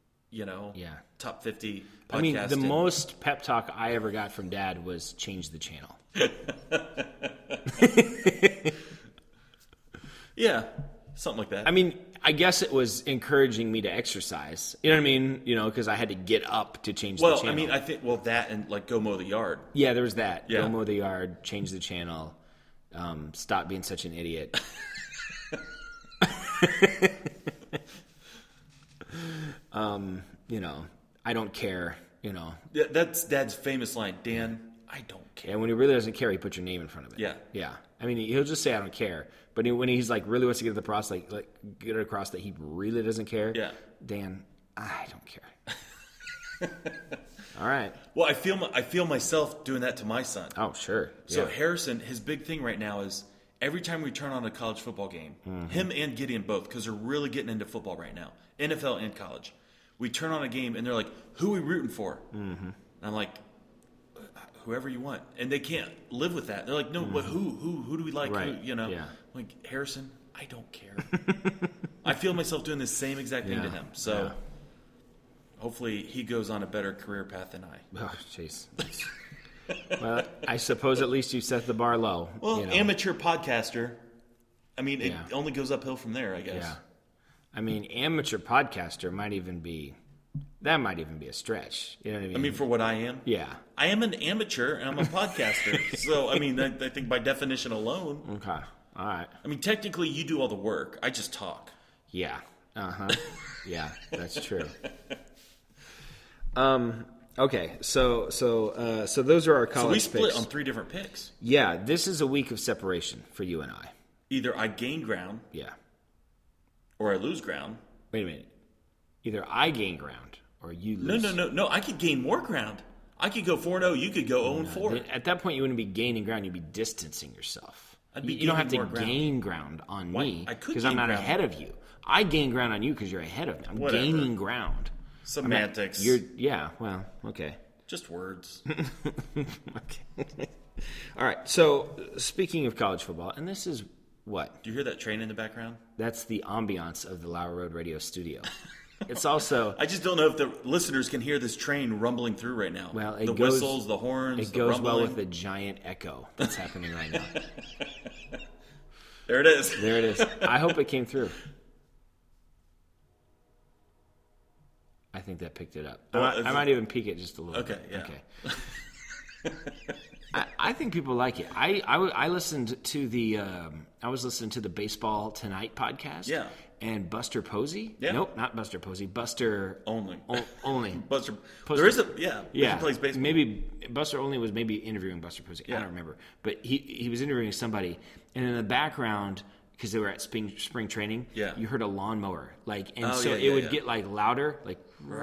top 50 podcast. I mean, the most pep talk I ever got from Dad was change the channel. Yeah, something like that. I mean, I guess it was encouraging me to exercise. You know what I mean? Because I had to get up to change the channel. Well, I mean, I think, that and, go mow the yard. Yeah, there was that. Yeah. Go mow the yard, change the channel, stop being such an idiot. I don't care, Yeah, that's Dad's famous line, Dan, I don't care. And when he really doesn't care, he puts your name in front of it. Yeah. Yeah. I mean, he'll just say, I don't care. But when he's really wants to get it across that he really doesn't care. Yeah. Dan, I don't care. All right. Well, I feel myself doing that to my son. Oh, sure. So Harrison, his big thing right now is every time we turn on a college football game, him and Gideon both, because they're really getting into football right now, NFL and college. We turn on a game and they're like, "Who are we rooting for?" Mm-hmm. And I'm like, "Whoever you want," and they can't live with that. They're like, "No, but who do we like?" Right. Who, I'm like, Harrison, I don't care. I feel myself doing the same exact thing to him. So hopefully he goes on a better career path than I. Oh, jeez. Well, I suppose at least you set the bar low. Well, amateur podcaster. I mean, it only goes uphill from there, I guess. Yeah. I mean, amateur podcaster might even be a stretch. You know what I mean? I mean, for what I am? Yeah. I am an amateur, and I'm a podcaster. So, I mean, I think by definition alone. Okay. All right. I mean, technically, you do all the work. I just talk. Yeah. Uh-huh. Yeah, that's true. Okay, so those are our college picks. So we split on 3 different picks. Yeah, this is a week of separation for you and I. Either I gain ground. Yeah. Or I lose ground. Wait a minute. Either I gain ground or you lose. No. I could gain more ground. I could go 4-0. You could go 0-4. At that point, you wouldn't be gaining ground. You'd be distancing yourself. You don't have to gain ground on me because I'm not ahead of you. I gain ground on you because you're ahead of me. I'm gaining ground. Semantics. Well, okay. Just words. Okay. All right. So, speaking of college football, and this is what? Do you hear that train in the background? That's the ambiance of the Lauer Road Radio studio. It's also... I just don't know if the listeners can hear this train rumbling through right now. Well, the whistles, the horns, it the goes rumbling. well with the giant echo that's happening right now. There it is. There it is. I hope it came through. I think that picked it up. I might even peek it just a little bit. Yeah. Okay. I think people like it. I listened to the I was listening to the Baseball Tonight podcast. Yeah. And Buster Posey. Yeah. Nope, not Buster Posey. Buster Only. Only. Buster. There is a He plays baseball. Maybe Buster Only was maybe interviewing Buster Posey. I don't remember, but he was interviewing somebody, and in the background, because they were at spring training, you heard a lawnmower, it would get like louder, like.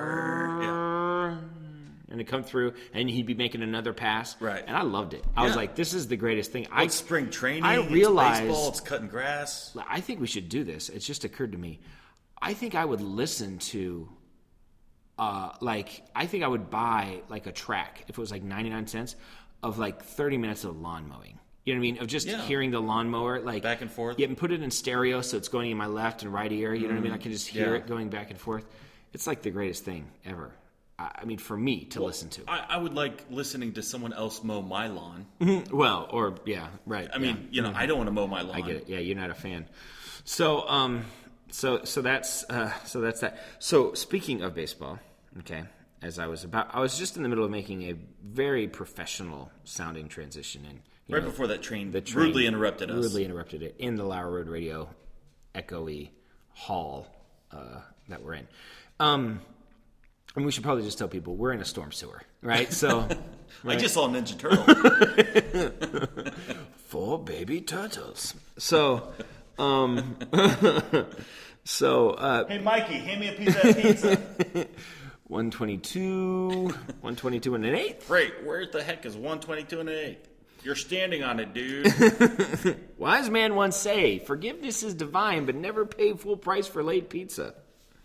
And to come through, and he'd be making another pass. Right. And I loved it. I was like, this is the greatest thing. It's spring training. I realized, it's baseball. It's cutting grass. I think we should do this. It's just occurred to me. I think I would listen to, I think I would buy like a track, if it was like 99 cents, of like 30 minutes of lawn mowing. You know what I mean? Of just hearing the lawnmower, like back and forth. Yeah, and put it in stereo so it's going in my left and right ear. You know what I mean? I can just hear it going back and forth. It's like the greatest thing ever. I mean, for me to listen to. I would like listening to someone else mow my lawn. Well, or right. I mean, I don't want to mow my lawn. I get it. Yeah, you're not a fan. So that's that. So speaking of baseball, okay, I was just in the middle of making a very professional sounding transition, and before that train rudely interrupted us. Rudely interrupted it in the Lauer Road Radio echoey hall that we're in. And we should probably just tell people we're in a storm sewer, right? So I just saw Ninja Turtle. 4 baby turtles. So, hey Mikey, hand me a piece of that pizza. 122 and an eighth. Great. Where the heck is 122 and an eighth? You're standing on it, dude. Wise man once say, "Forgiveness is divine, but never pay full price for late pizza."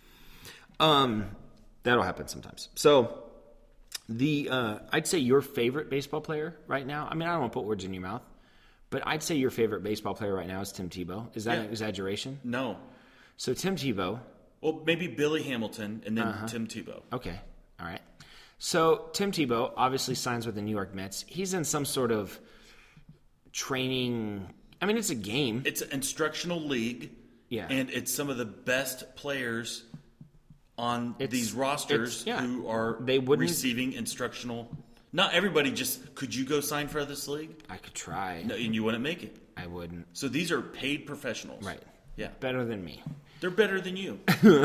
That'll happen sometimes. So, I'd say your favorite baseball player right now. I mean, I don't want to put words in your mouth, but I'd say your favorite baseball player right now is Tim Tebow. Is that an exaggeration? No. So Tim Tebow. Well, maybe Billy Hamilton and then Tim Tebow. Okay. All right. So Tim Tebow obviously signs with the New York Mets. He's in some sort of training. I mean, it's a game. It's an instructional league. Yeah. And it's some of the best players on these rosters who are receiving instructional. Not everybody just, could you go sign for this league? I could try. No, and you wouldn't make it. I wouldn't. So these are paid professionals. Right. Yeah. Better than me. They're better than you.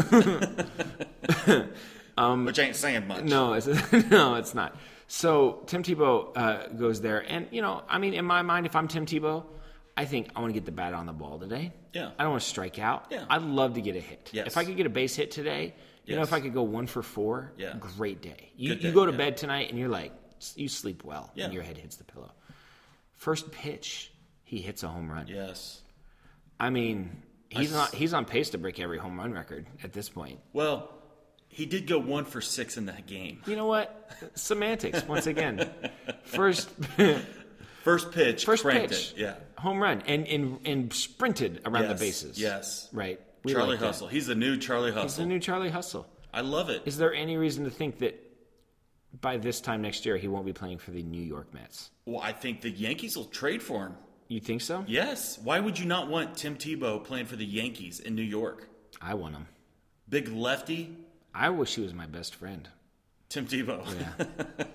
Which ain't saying much. No, it's not. So Tim Tebow goes there. And, I mean, in my mind, if I'm Tim Tebow, I think I want to get the bat on the ball today. Yeah. I don't want to strike out. Yeah. I'd love to get a hit. Yes. If I could get a base hit today, if I could go 1 for 4, yeah. Great day. You Good day, go to bed tonight and you're like, you sleep well and your head hits the pillow. First pitch, he hits a home run. Yes. I mean, he's on pace to break every home run record at this point. Well, he did go 1 for 6 in that game. You know what? Semantics once again. First pitch, it. Yeah. Home run and sprinted around the bases. Yes. Right. Charlie Hustle. He's the new Charlie Hustle. He's the new Charlie Hustle. I love it. Is there any reason to think that by this time next year he won't be playing for the New York Mets? Well, I think the Yankees will trade for him. You think so? Yes. Why would you not want Tim Tebow playing for the Yankees in New York? I want him. Big lefty. I wish he was my best friend. Tim Tebow. Yeah.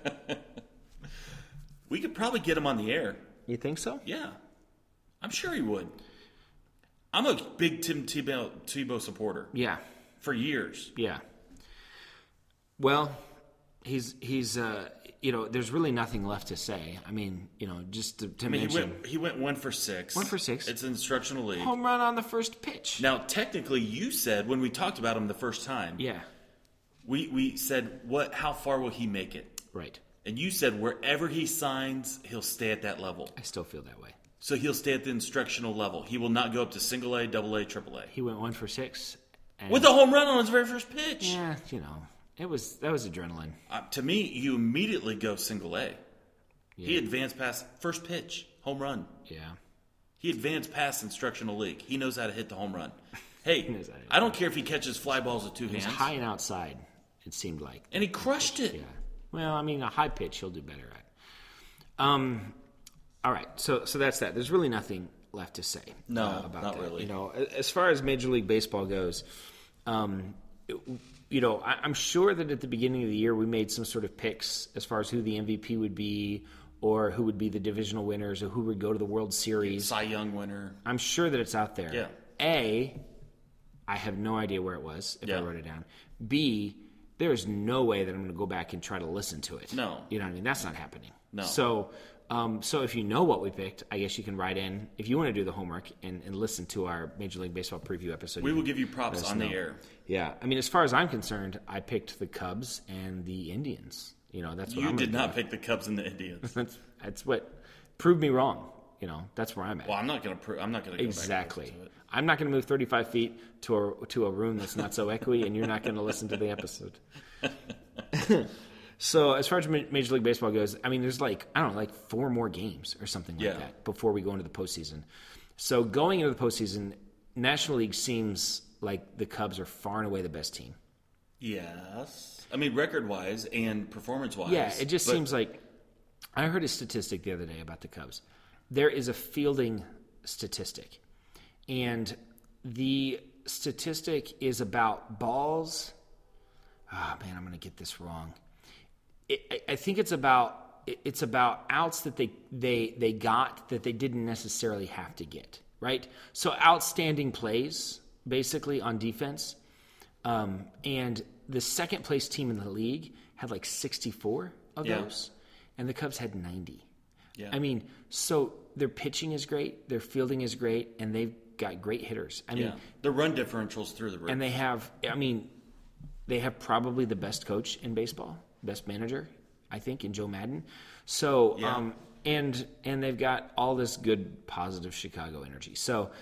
We could probably get him on the air. You think so? Yeah. I'm sure he would. I'm a big Tim Tebow supporter. Yeah. For years. Yeah. Well, he's there's really nothing left to say. I mean, just to mention. He went 1 for 6. 1 for 6. It's an instructional league. Home run on the first pitch. Now, technically, you said when we talked about him the first time. Yeah. We said, how far will he make it? Right. And you said wherever he signs, he'll stay at that level. I still feel that way. So he'll stay at the instructional level. He will not go up to single A, double A, triple A. He went 1 for 6. With a home run on his very first pitch. Yeah, that was adrenaline. To me, you immediately go single A. Yeah. He advanced past first pitch, home run. Yeah. He advanced past instructional league. He knows how to hit the home run. Hey, I don't care if he catches fly balls with two hands. He was high and outside, it seemed like. And he crushed it. Yeah. Well, I mean, a high pitch he'll do better at. All right, so that's that. There's really nothing left to say about not that. really. You know, as far as Major League Baseball goes, you know, I'm sure that at the beginning of the year we made some sort of picks as far as who the MVP would be or who would be the divisional winners or who would go to the World Series. Cy Young winner. I'm sure that it's out there. Yeah. I have no idea where it was if I wrote it down. B, there is no way that I'm going to go back and try to listen to it. No. You know what I mean? That's not happening. No. So if you know what we picked, I guess you can write in. If you want to do the homework and listen to our Major League Baseball preview episode. We will give you props on the air. Yeah. I mean, as far as I'm concerned, I picked the Cubs and the Indians. You know, that's what I'm did not pick the Cubs and the Indians. That's what proved me wrong. You know, that's where I'm at. Well, I'm not going to go exactly. back to it. I'm not going to move 35 feet to a room that's not so echoey, and you're not going to listen to the episode. So as far as Major League Baseball goes, I mean, there's like 4 more games or something like that before we go into the postseason. So going into the postseason, National League seems like the Cubs are far and away the best team. Yes. I mean, record-wise and performance-wise. Yeah, it just seems like – I heard a statistic the other day about the Cubs. There is a fielding statistic, and the statistic is about balls – oh, man, I'm going to get this wrong. I think it's about outs that they got that they didn't necessarily have to get, right? So outstanding plays, basically, on defense. And the second-place team in the league had like 64 of those, and the Cubs had 90. Yeah. I mean, so their pitching is great, their fielding is great, and they've got great hitters. I mean, the run differential's through the roof. And they have probably the best coach in baseball, best manager, I think, in Joe Madden. So, and they've got all this good, positive Chicago energy. So,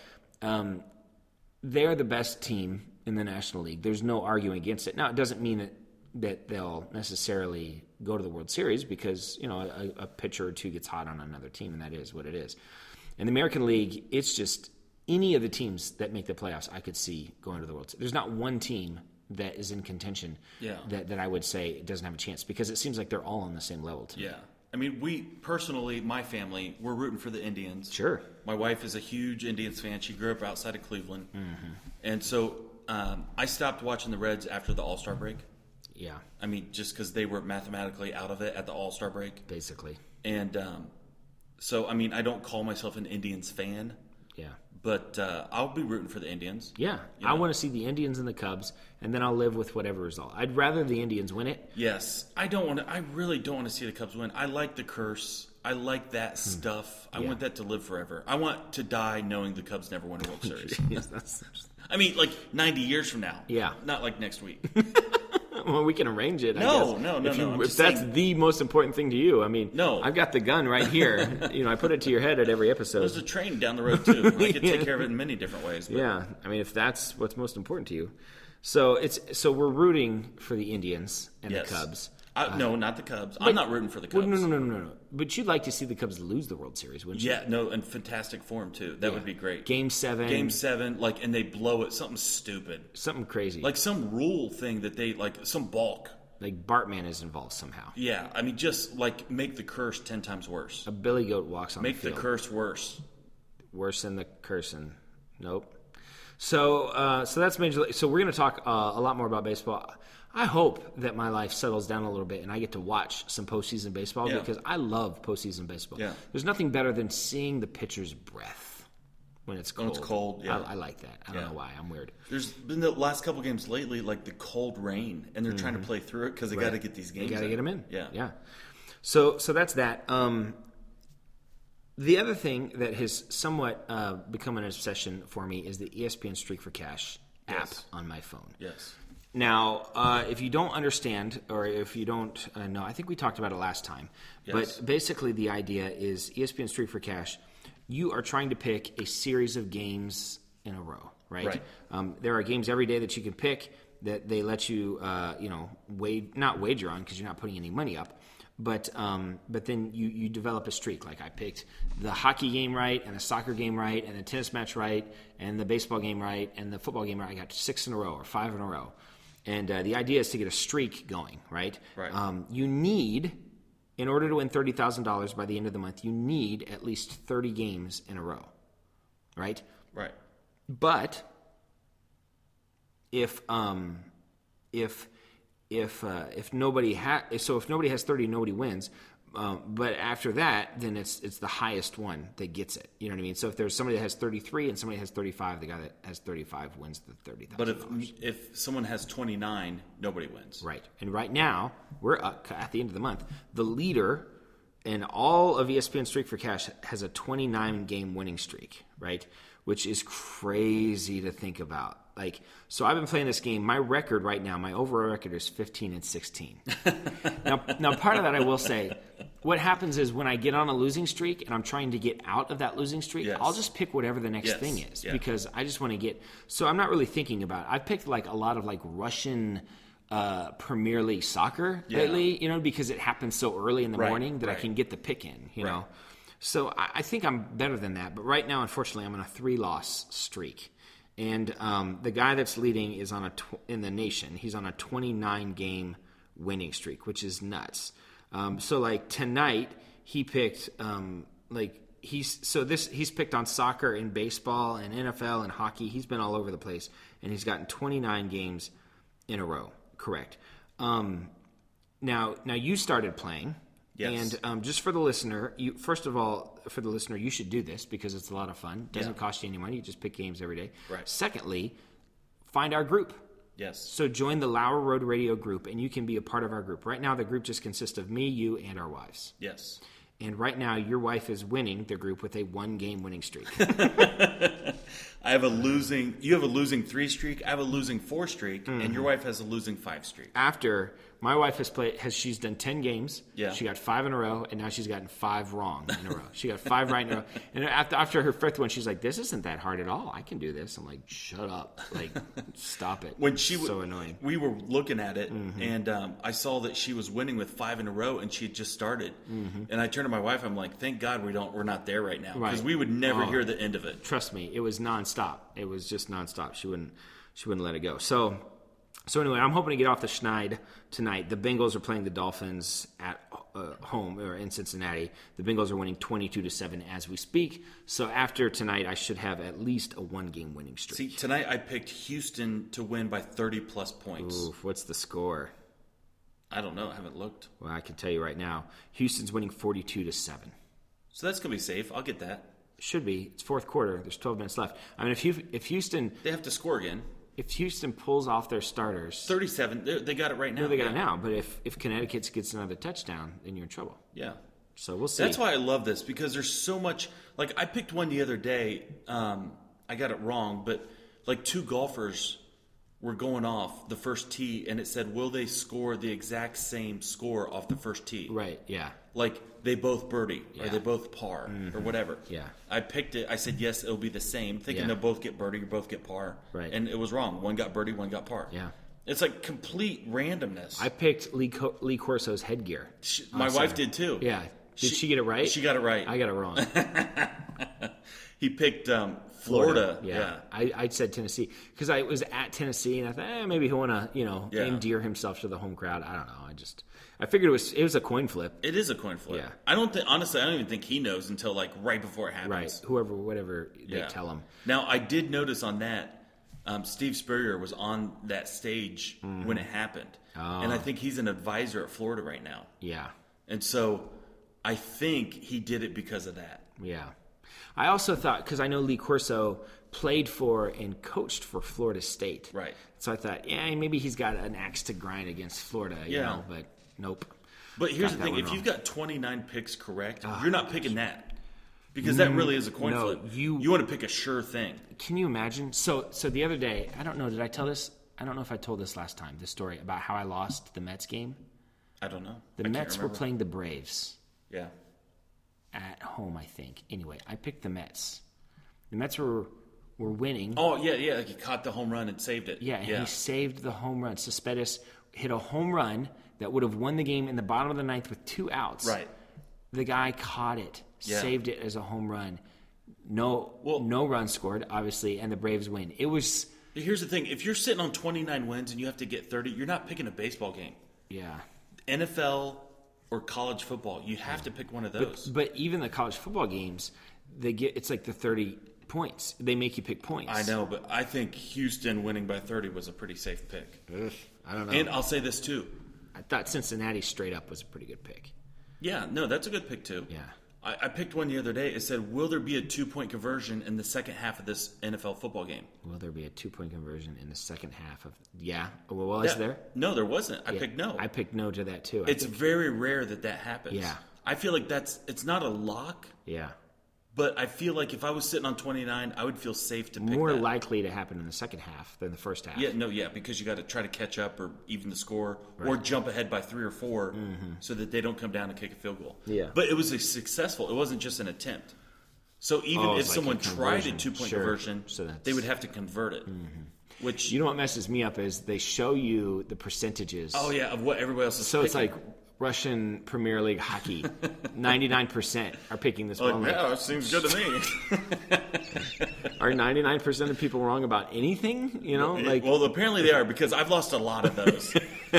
they're the best team in the National League. There's no arguing against it. Now, it doesn't mean that they'll necessarily go to the World Series because, you know, a pitcher or two gets hot on another team, and that is what it is. In the American League, it's just any of the teams that make the playoffs I could see going to the World Series. There's not one team that is in contention that I would say doesn't have a chance because it seems like they're all on the same level to me. Yeah. I mean, we personally, my family, we're rooting for the Indians. Sure. My wife is a huge Indians fan. She grew up outside of Cleveland. Mm-hmm. And so I stopped watching the Reds after the All-Star break. Yeah. I mean, just because they were mathematically out of it at the All-Star break. Basically. And so, I mean, I don't call myself an Indians fan. Yeah. But I'll be rooting for the Indians. Yeah. I want to see the Indians and the Cubs, and then I'll live with whatever result. I'd rather the Indians win it. Yes. I really don't want to see the Cubs win. I like the curse. I like that stuff. I want that to live forever. I want to die knowing the Cubs never win a World Series. I mean, like 90 years from now. Yeah. Not like next week. Well, we can arrange it. No. If that's the most important thing to you, I mean, no. I've got the gun right here. You know, I put it to your head at every episode. There's a train down the road too. I could take care of it in many different ways. But. Yeah, I mean, if that's what's most important to you, so we're rooting for the Indians and the Cubs. No, not the Cubs. I'm not rooting for the Cubs. Well, no. But you'd like to see the Cubs lose the World Series, wouldn't you? Yeah, no, in fantastic form, too. That would be great. Game 7, and they blow it. Something stupid. Something crazy. Like some rule thing that they, like, some balk. Like Bartman is involved somehow. Yeah, I mean, just, like, make the curse 10 times worse. A billy goat walks on the field. Make the curse worse. Worse than the cursing. Nope. So that's Major League. So we're going to talk a lot more about baseball. I hope that my life settles down a little bit and I get to watch some postseason baseball because I love postseason baseball. Yeah. There's nothing better than seeing the pitcher's breath when it's cold. When it's cold, yeah. I like that. I don't know why. I'm weird. There's been the last couple games lately, like the cold rain, and they're trying to play through it because they got to get these games. They got to get them in. Yeah. So that's that. The other thing that has somewhat become an obsession for me is the ESPN Streak for Cash app on my phone. Yes. Now, if you don't understand or if you don't know, I think we talked about it last time. Yes. But basically the idea is ESPN Streak for Cash, you are trying to pick a series of games in a row, right? There are games every day that you can pick, that they let you, not wager on because you're not putting any money up, but then you develop a streak. Like I picked the hockey game right, and the soccer game right, and the tennis match right, and the baseball game right, and the football game right. I got 6 in a row or 5 in a row. And the idea is to get a streak going, right? Right. You need, in order to win $30,000 by the end of the month, you need at least 30 games in a row, right? Right. But if nobody has 30, nobody wins. But after that, then it's the highest one that gets it. You know what I mean? So if there's somebody that has 33 and somebody has 35, the guy that has 35 wins the $30,000. But if someone has 29, nobody wins. Right. And right now, we're at the end of the month. The leader in all of ESPN Streak for Cash has a 29-game winning streak, right? Which is crazy to think about. Like, so I've been playing this game. My record right now, my overall record is 15-16. Now, part of that I will say, what happens is when I get on a losing streak and I'm trying to get out of that losing streak, yes. I'll just pick whatever the next thing is because I just want to get. So I'm not really thinking about it. I've picked like a lot of like Russian Premier League soccer lately, because it happens so early in the morning that I can get the pick in, you know. So I think I'm better than that. But right now, unfortunately, I'm on a 3-loss streak. And the guy that's leading is in the nation. He's on a 29-game winning streak, which is nuts. So like tonight, he picked he's picked on soccer and baseball and NFL and hockey. He's been all over the place, and he's gotten 29 games in a row. Correct. Now you started playing. Yes. And just for the listener, first of all, you should do this because it's a lot of fun. It doesn't cost you any money. You just pick games every day. Right. Secondly, find our group. Yes. So join the Lauer Road Radio group, and you can be a part of our group. Right now, the group just consists of me, you, and our wives. Yes. And right now, your wife is winning the group with a 1-game winning streak. You have a losing 3 streak. I have a losing 4 streak, and your wife has a losing 5 streak. After my wife she's done 10 games. Yeah. She got 5 in a row, and now she's gotten 5 wrong in a row. She got 5 right in a row. And after her 5th one, she's like, "This isn't that hard at all. I can do this." I'm like, "Shut up! Like, stop it." When she so annoying. We were looking at it, and I saw that she was winning with 5 in a row, and she had just started. And I turned to my wife. I'm like, "Thank God we're not there right now, because we would never hear the end of it." Trust me, it was nonstop. It was just nonstop. She wouldn't let it go. So anyway, I'm hoping to get off the schneid tonight. The Bengals are playing the Dolphins at home or in Cincinnati. The Bengals are winning 22-7 as we speak. So after tonight, I should have at least a 1-game winning streak. See, tonight I picked Houston to win by 30-plus points. Oof, what's the score? I don't know. I haven't looked. Well, I can tell you right now. Houston's winning 42-7. So that's going to be safe. I'll get that. Should be. It's fourth quarter. There's 12 minutes left. I mean, if Houston... They have to score again. If Houston pulls off their starters... 37. They got it right now. No, they got it now. But if Connecticut gets another touchdown, then you're in trouble. Yeah. So we'll see. That's why I love this, because there's so much... Like, I picked one the other day. I got it wrong, but like 2 golfers were going off the first tee, and it said, will they score the exact same score off the first tee? Right, yeah. Like, they both birdie, or they both par, or whatever. Yeah. I picked it. I said, yes, it'll be the same, thinking they'll both get birdie or both get par. Right. And it was wrong. One got birdie, one got par. Yeah. It's like complete randomness. I picked Lee Corso's headgear. My wife did too. Yeah. Did she get it right? She got it right. I got it wrong. He picked Florida. Yeah. I said Tennessee because I was at Tennessee and I thought maybe he'll want to endear himself to the home crowd. I don't know. I figured it was a coin flip. It is a coin flip. Yeah. I don't even think he knows until like right before it happens. Right. Whatever they tell him. Now I did notice on that Steve Spurrier was on that stage when it happened, and I think he's an advisor at Florida right now. Yeah. And so I think he did it because of that. Yeah. I also thought, because I know Lee Corso played for and coached for Florida State. Right. So I thought, maybe he's got an axe to grind against Florida, you know, but nope. But here's the thing. If you've got 29 picks correct, you're not picking that. Because that really is a coin flip. You want to pick a sure thing. Can you imagine? So the other day, I don't know, did I tell this? I don't know if I told this last time, this story about how I lost the Mets game. I don't know. The Mets were playing the Braves. Yeah. At home, I think. Anyway, I picked the Mets. The Mets were were winning. Oh, yeah, like he caught the home run and saved it. Yeah, and he saved the home run. Cespedes hit a home run that would have won the game in the bottom of the ninth with 2 outs. Right. The guy caught it, saved it as a home run. No runs scored, obviously, and the Braves win. It was... Here's the thing. If you're sitting on 29 wins and you have to get 30, you're not picking a baseball game. Yeah. NFL or college football, you have to pick one of those. But even the college football games, it's like the 30 points. They make you pick points. I know, but I think Houston winning by 30 was a pretty safe pick. Ugh, I don't know. And I'll say this, too. I thought Cincinnati straight up was a pretty good pick. Yeah, no, that's a good pick, too. Yeah. I picked one the other day. It said, will there be a 2-point conversion in the second half of this NFL football game? Will there be a 2-point conversion in the second half of... Yeah. Well, is there? No, there wasn't. I picked no. I picked no to that, too. It's very rare that happens. Yeah. I feel like it's not a lock. Yeah. But I feel like if I was sitting on 29, I would feel safe to pick more that. likely to happen in the second half than the first half. Yeah, because you got to try to catch up or even the score or jump ahead by 3 or 4 so that they don't come down and kick a field goal. Yeah. But it was successful. It wasn't just an attempt. So even if someone tried a 2-point conversion, they would have to convert it. Which you know what messes me up is they show you the percentages. Oh yeah, of what everybody else is picking. It's like Russian Premier League hockey. 99% are picking this ball. Yeah, it seems good to me. Are 99% of people wrong about anything? You know, well, apparently they are because I've lost a lot of those.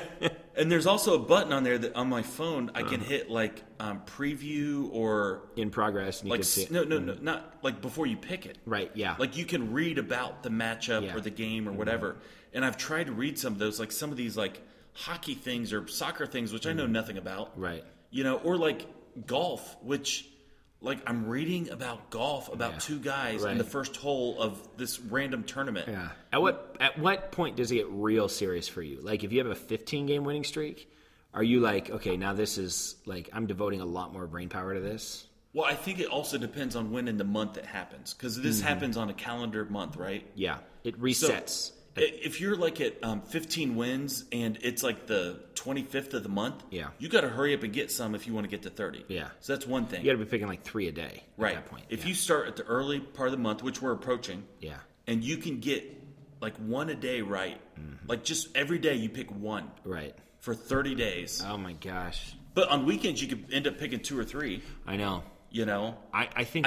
And there's also a button on there that on my phone I can hit like preview or in progress. And you like can see it. No, not like before you pick it. Right? Yeah. Like you can read about the matchup or the game or whatever. And I've tried to read some of those, like some of these like hockey things or soccer things, which I know nothing about. Right. You know, or like golf, which like I'm reading about golf about 2 guys in the first hole of this random tournament. Yeah. At what point does it get real serious for you? Like if you have a 15-game winning streak, are you like, okay, now this is like I'm devoting a lot more brain power to this? Well, I think it also depends on when in the month it happens because this happens on a calendar month, right? Yeah. It resets. So, if you're like at 15 wins and it's like the 25th of the month, you got to hurry up and get some if you want to get to 30. Yeah. So that's one thing. You got to be picking like 3 a day right. at that point. If you start at the early part of the month, which we're approaching, and you can get like 1 a day right, like just every day you pick 1 for 30 days. Oh my gosh. But on weekends you could end up picking 2 or 3. I know. You know? I think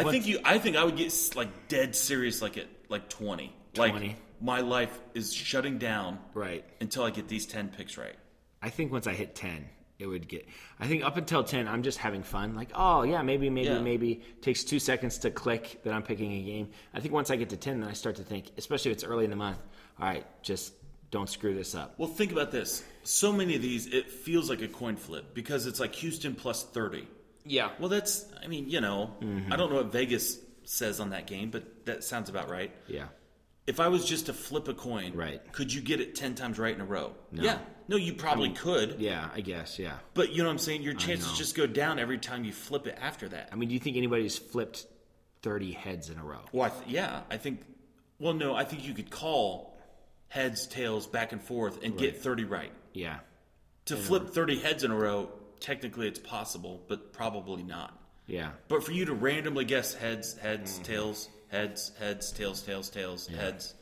I would get like dead serious like at like 20. 20. Like my life is shutting down right until I get these 10 picks right. I think once I hit 10, it would get... I think up until 10, I'm just having fun. Like, oh, yeah, maybe. Takes 2 seconds to click that I'm picking a game. I think once I get to 10, then I start to think, especially if it's early in the month, all right, just don't screw this up. Well, think about this. So many of these, it feels like a coin flip because it's like Houston plus 30. Yeah. Well, that's... I mean, you know, I don't know what Vegas says on that game, but that sounds about right. Yeah. If I was just to flip a coin, could you get it 10 times right in a row? No. Yeah. No, you probably could. Yeah, I guess, yeah. But you know what I'm saying? Your chances just go down every time you flip it after that. I mean, do you think anybody's flipped 30 heads in a row? Well, I think... Well, no, I think you could call heads, tails, back and forth and get 30 right. Yeah. To flip 30 heads in a row, technically it's possible, but probably not. Yeah. But for you to randomly guess heads, tails... Heads, tails, heads,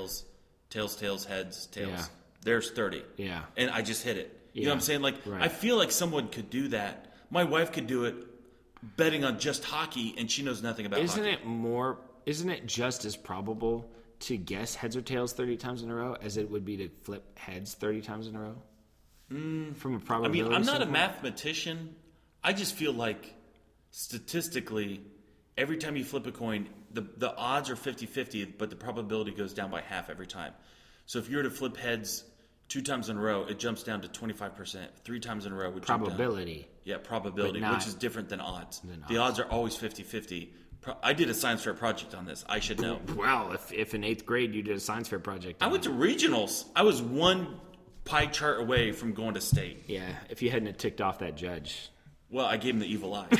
tails, heads, tails. Yeah. There's 30. Yeah. And I just hit it. You know what I'm saying? Like, I feel like someone could do that. My wife could do it betting on just hockey, and she knows nothing about hockey. Isn't it just as probable to guess heads or tails 30 times in a row as it would be to flip heads 30 times in a row? From a probability I'm not standpoint? a mathematician. I just feel like statistically, every time you flip a coin, the odds are 50-50, but the probability goes down by half every time. So if you were to flip heads 2 times in a row, it jumps down to 25%. 3 times in a row would jump down. Probability. Yeah, probability, which is different than odds. The odds are always 50-50. I did a science fair project on this. I should know. Wow, if in 8th grade you did a science fair project. I went to regionals. I was 1 pie chart away from going to state. Yeah, if you hadn't ticked off that judge... Well, I gave him the evil eye.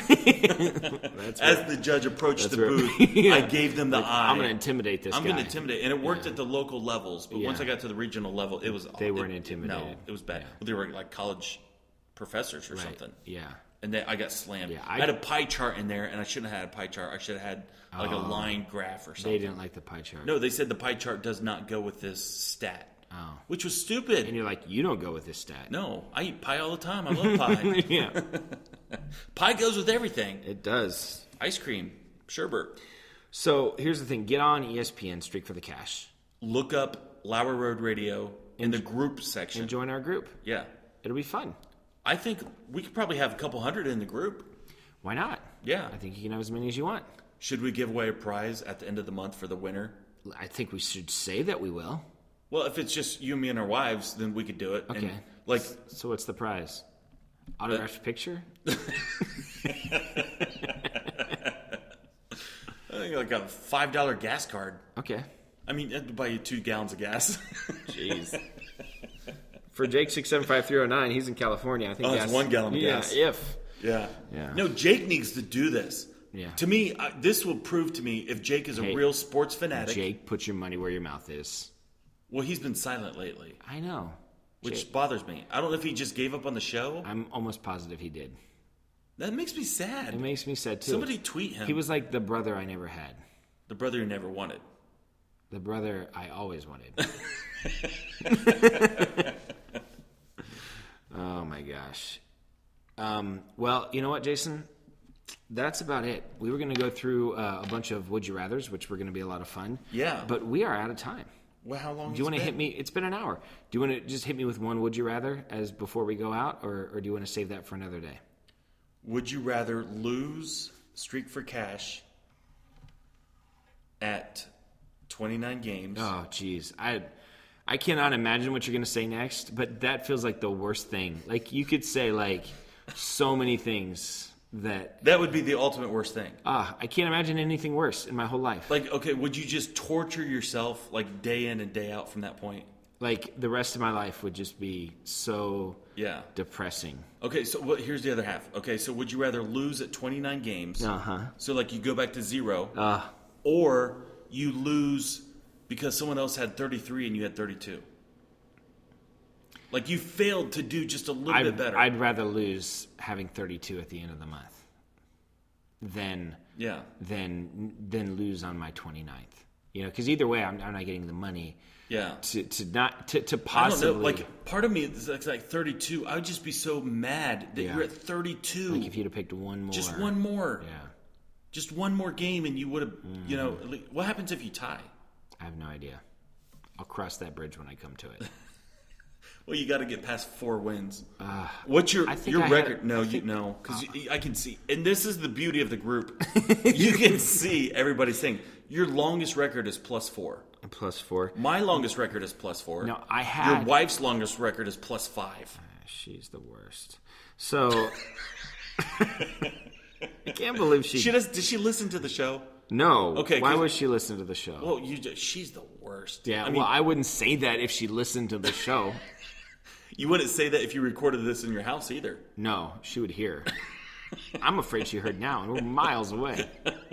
As the judge approached the booth, I gave them the eye. I'm going to intimidate this guy. I'm going to intimidate. And it worked at the local levels. But once I got to the regional level, it was... They weren't intimidated. No, it was bad. Well, they were like college professors or something. Yeah. And then I got slammed. Yeah, I had a pie chart in there, and I shouldn't have had a pie chart. I should have had like a line graph or something. They didn't like the pie chart. No, they said the pie chart does not go with this stat. Oh. Which was stupid. And you're like, you don't go with this stat. No, I eat pie all the time. I love pie. Yeah. Pie goes with everything. It does. Ice cream, sherbet. So here's the thing. Get on ESPN, Streak for the Cash. Look up Lauer Road Radio in the group section. And join our group. Yeah. It'll be fun. I think we could probably have a couple hundred in the group. Why not? Yeah. I think you can have as many as you want. Should we give away a prize at the end of the month for the winner? I think we should say that we will. Well, if it's just you, me, and our wives, then we could do it. Okay. And, so what's the prize? Autographed picture? I think like a $5 gas card. Okay. I mean, that'd buy you 2 gallons of gas. Jeez. For Jake 675309, he's in California. I think it's 1 gallon of gas. Yeah, Yeah. Yeah. No, Jake needs to do this. Yeah. To me, this will prove to me if Jake is a real sports fanatic. Jake, put your money where your mouth is. Well, he's been silent lately, I know. which Jake. bothers me. I don't know if he just gave up on the show. I'm almost positive he did. That makes me sad. It makes me sad, too. Somebody tweet him. He was like the brother I never had. The brother you never wanted. The brother I always wanted. Oh, my gosh. Well, you know what, Jason? That's about it. We were going to go through a bunch of Would You Rathers, which were going to be a lot of fun. Yeah. But we are out of time. Well, how long Do you want to hit me? It's been an hour. Do you want to just hit me with one Would You Rather as before we go out, or do you want to save that for another day? Would you rather lose Streak for Cash at 29 games? Oh, geez. I cannot imagine what you're going to say next, but that feels like the worst thing. Like, you could say, like, so many things that... That would be the ultimate worst thing. I can't imagine anything worse in my whole life. Like, okay, would you just torture yourself, like, day in and day out from that point? Like, the rest of my life would just be so depressing. Okay, so here's the other half. Okay, so would you rather lose at 29 games? Uh-huh. So, like, you go back to 0. Or you lose because someone else had 33 and you had 32. Like, you failed to do just a little bit better. I'd rather lose having 32 at the end of the month than lose on my 29th. You know, because either way, I'm not getting the money. Yeah. To possibly. I don't know. Like, part of me is like 32. I would just be so mad that you're at 32. Like if you'd have picked one more. Just one more. Yeah. Just one more game, and you would have. You know, what happens if you tie? I have no idea. I'll cross that bridge when I come to it. Well, you got to get past 4 wins. What's your record? Because I can see, and this is the beauty of the group. You can see everybody's thing. Your longest record is +4. +4. My longest record is +4. No, I had. Your wife's longest record is +5. She's the worst. So I can't believe she. Did she listen to the show? No. Okay. Why would she listen to the show? Well, she's the worst. Yeah. I wouldn't say that if she listened to the show. You wouldn't say that if you recorded this in your house either. No, she would hear. I'm afraid she heard now, and we're miles away.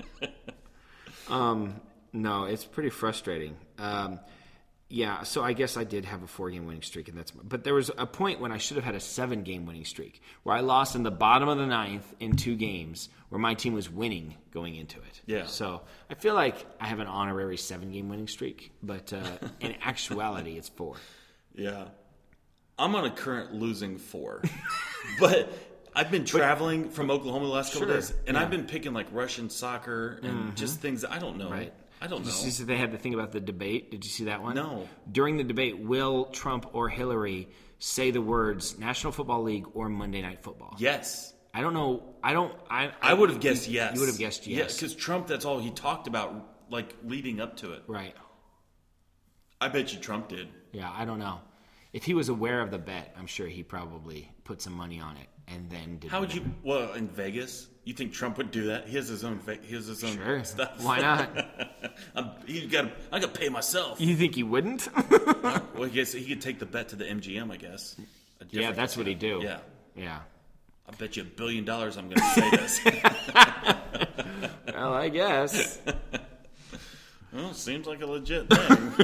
No, it's pretty frustrating. Yeah, so I guess I did have a 4-game winning streak, but there was a point when I should have had a 7-game winning streak, where I lost in the bottom of the 9th in 2 games, where my team was winning going into it. Yeah. So I feel like I have an honorary 7-game winning streak, but in actuality, it's 4. Yeah. I'm on a current losing 4. But I've been traveling from Oklahoma the last couple days, and I've been picking like Russian soccer and just things that I don't know. Right. I don't know. Did you see they had the thing about the debate? Did you see that one? No. During the debate, will Trump or Hillary say the words National Football League or Monday Night Football? Yes. I don't know. I would have guessed yes. You would have guessed yes. Yeah, because Trump, that's all he talked about, like, leading up to it. Right. I bet you Trump did. Yeah, I don't know. If he was aware of the bet, I'm sure he probably put some money on it and then did. How would you? Well, in Vegas, you think Trump would do that? He has his own. Sure. Stuff. Why not? I got to pay myself. You think he wouldn't? Well, I guess he could take the bet to the MGM. I guess. Yeah, that's what he'd do. Yeah. Yeah. I bet you $1 billion I'm going to say this. Well, I guess. Well, seems like a legit thing.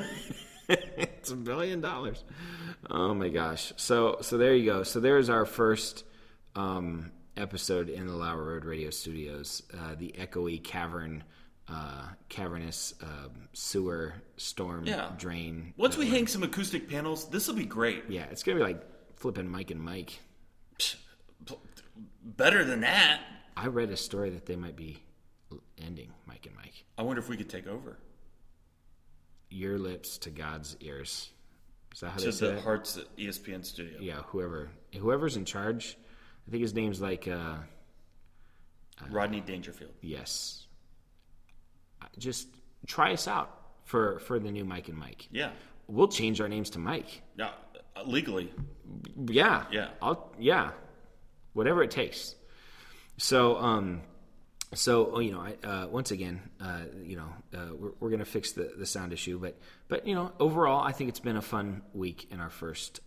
It's $1 billion. Oh my gosh. So there you go. So there's our first episode in the Lauer Road Radio Studios. The echoey cavernous sewer storm drain. Once we hang some acoustic panels, this will be great. Yeah, it's going to be like flipping Mike and Mike. Better than that. I read a story that they might be ending Mike and Mike. I wonder if we could take over. Your lips to God's ears. Is that how they say To the it? Hearts at ESPN studio. Yeah, whoever's in charge. I think his name's like... Rodney Dangerfield. Yes. Just try us out for the new Mike and Mike. Yeah. We'll change our names to Mike. Yeah. Legally. Yeah. Yeah. Whatever it takes. So, once again, we're going to fix the sound issue, but overall, I think it's been a fun week in our first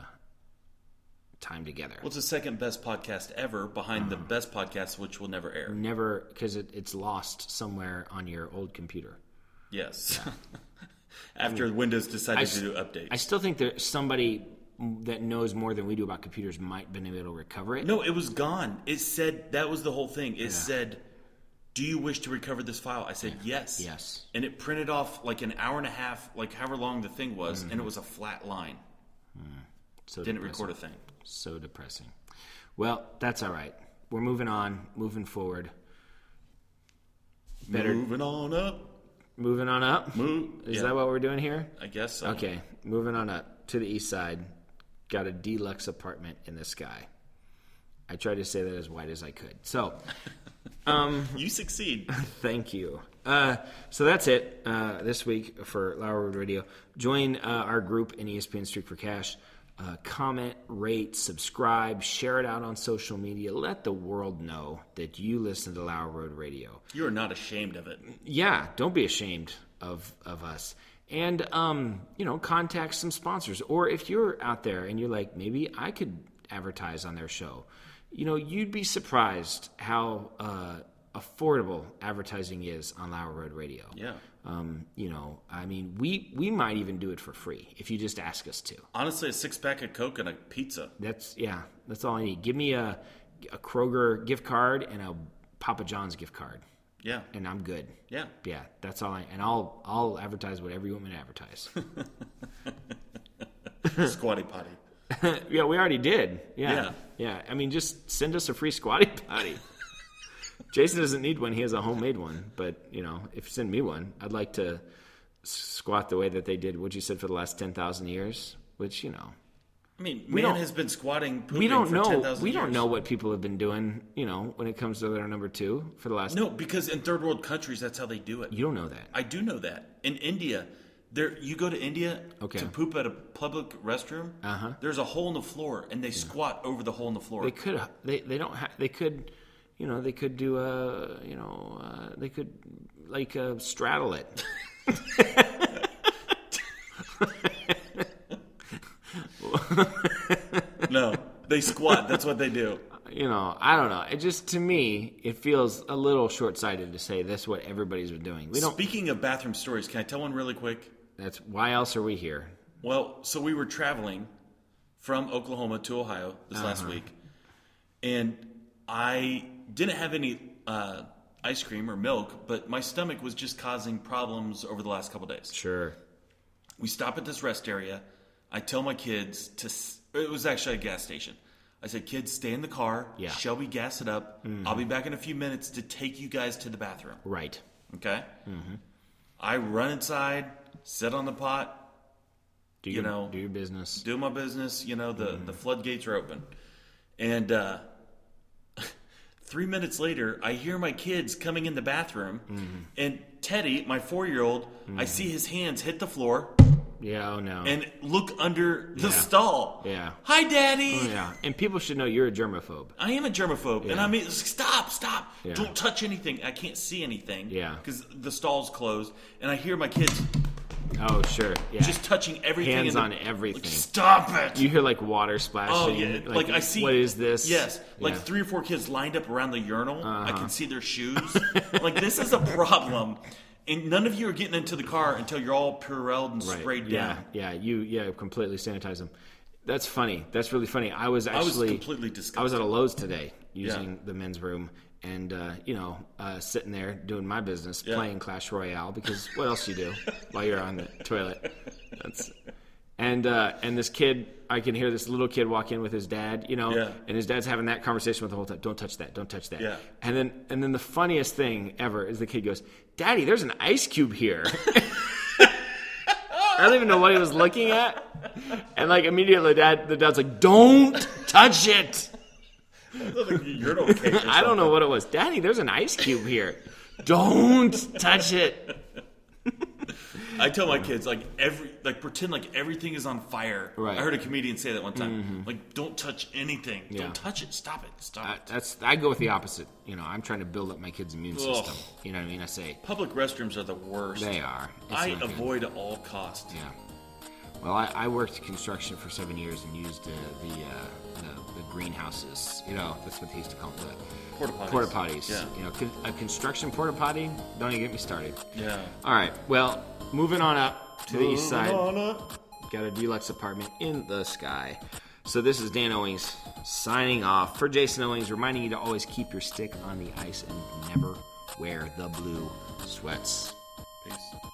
time together. Well, it's the second best podcast ever behind the best podcast, which will never air. Never, because it's lost somewhere on your old computer. Yes. After Windows decided to do updates. I still think there's somebody that knows more than we do about computers might have been able to recover it. No, it was gone. It said, that was the whole thing. It said, do you wish to recover this file? I said, yes. Yes. And it printed off like an hour and a half, like however long the thing was, and it was a flat line. So Didn't depressing. record a thing. So depressing. Well, that's all right. We're moving on, moving forward. Moving on up. Moving on up? Is that what we're doing here? I guess so. Okay, moving on up to the east side. Got a deluxe apartment in the sky. I tried to say that as white as I could. So, you succeed. thank you. So that's it this week for Lauer Road Radio. Join our group in ESPN Streak for Cash. Comment, rate, subscribe, share it out on social media. Let the world know that you listen to Lauer Road Radio. You are not ashamed of it. Yeah, don't be ashamed of us. And, contact some sponsors. Or if you're out there and you're like, maybe I could advertise on their show. You'd be surprised how affordable advertising is on Lauer Road Radio. Yeah. We might even do it for free if you just ask us to. Honestly, a 6-pack of Coke and a pizza. That's all I need. Give me a Kroger gift card and a Papa John's gift card. Yeah. And I'm good. Yeah. Yeah, that's all I'll advertise whatever you want me to advertise. Squatty potty. Yeah, we already did. Yeah. Yeah. Just send us a free squatty potty. Jason doesn't need one. He has a homemade one. But, if you send me one, I'd like to squat the way that they did what you said for the last 10,000 years, which, man has been squatting, pooping we don't for know. 10,000 We years. don't know what people have been doing, when it comes to their number two for the last... No, because in third world countries, that's how they do it. You don't know that. I do know that. In India, you go to India to poop at a public restroom, there's a hole in the floor, and they squat over the hole in the floor. They could. They don't. They could. They could do a. They could straddle it. No, they squat. That's what they do. I don't know. It just, to me, it feels a little short-sighted to say that's what everybody's been doing. Speaking of bathroom stories, can I tell one really quick? That's why else are we here? Well, so we were traveling from Oklahoma to Ohio this last week, and I didn't have any ice cream or milk, but my stomach was just causing problems over the last couple days. Sure. We stop at this rest area. I tell my kids it was actually a gas station. I said, kids, stay in the car. Yeah. Shelby, gas it up. Mm-hmm. I'll be back in a few minutes to take you guys to the bathroom. Right. Okay? Mm-hmm. I run inside, sit on the pot. Do your business. Do my business. The floodgates are open. And 3 minutes later, I hear my kids coming in the bathroom. Mm-hmm. And Teddy, my 4-year-old, I see his hands hit the floor. Yeah, oh no. And look under the stall. Yeah. Hi, Daddy. Oh, yeah. And people should know you're a germaphobe. I am a germaphobe. Yeah. And stop. Yeah. Don't touch anything. I can't see anything. Yeah. Because the stall's closed. And I hear my kids Oh, sure. Yeah. just touching everything. Hands on everything. Like, stop it. You hear like water splashing. Oh, yeah. Like I see. What is this? Yes. Like Yeah. 3 or 4 kids lined up around the urinal. I can see their shoes. Like, this is a problem. And none of you are getting into the car until you're all Purelled and sprayed down. Yeah, you completely sanitize them. That's funny. That's really funny. I was completely disgusted. I was at a Lowe's today using the men's room and, sitting there doing my business, playing Clash Royale, because what else do you do while you're on the toilet? And this kid, I can hear this little kid walk in with his dad, and his dad's having that conversation with the whole time. Don't touch that. Don't touch that. Yeah. And then the funniest thing ever is the kid goes, "Daddy, there's an ice cube here." I don't even know what he was looking at. And immediately the dad's like, "Don't touch it." I don't know what it was. "Daddy, there's an ice cube here. Don't touch it." I tell my kids pretend like everything is on fire. Right. I heard a comedian say that one time. Don't touch anything. Yeah. Don't touch it. Stop it. I go with the opposite. I'm trying to build up my kid's immune system. You know what I mean? I say public restrooms are the worst. They are. I avoid at all costs. Yeah. Well, I worked construction for 7 years and used the greenhouses. That's what they used to call them. Porta potties. Yeah. A construction porta potty. Don't even get me started. Yeah. All right. Well, moving on up to the east side. Got a deluxe apartment in the sky. So this is Dan Owings signing off for Jason Owings, reminding you to always keep your stick on the ice and never wear the blue sweats. Peace.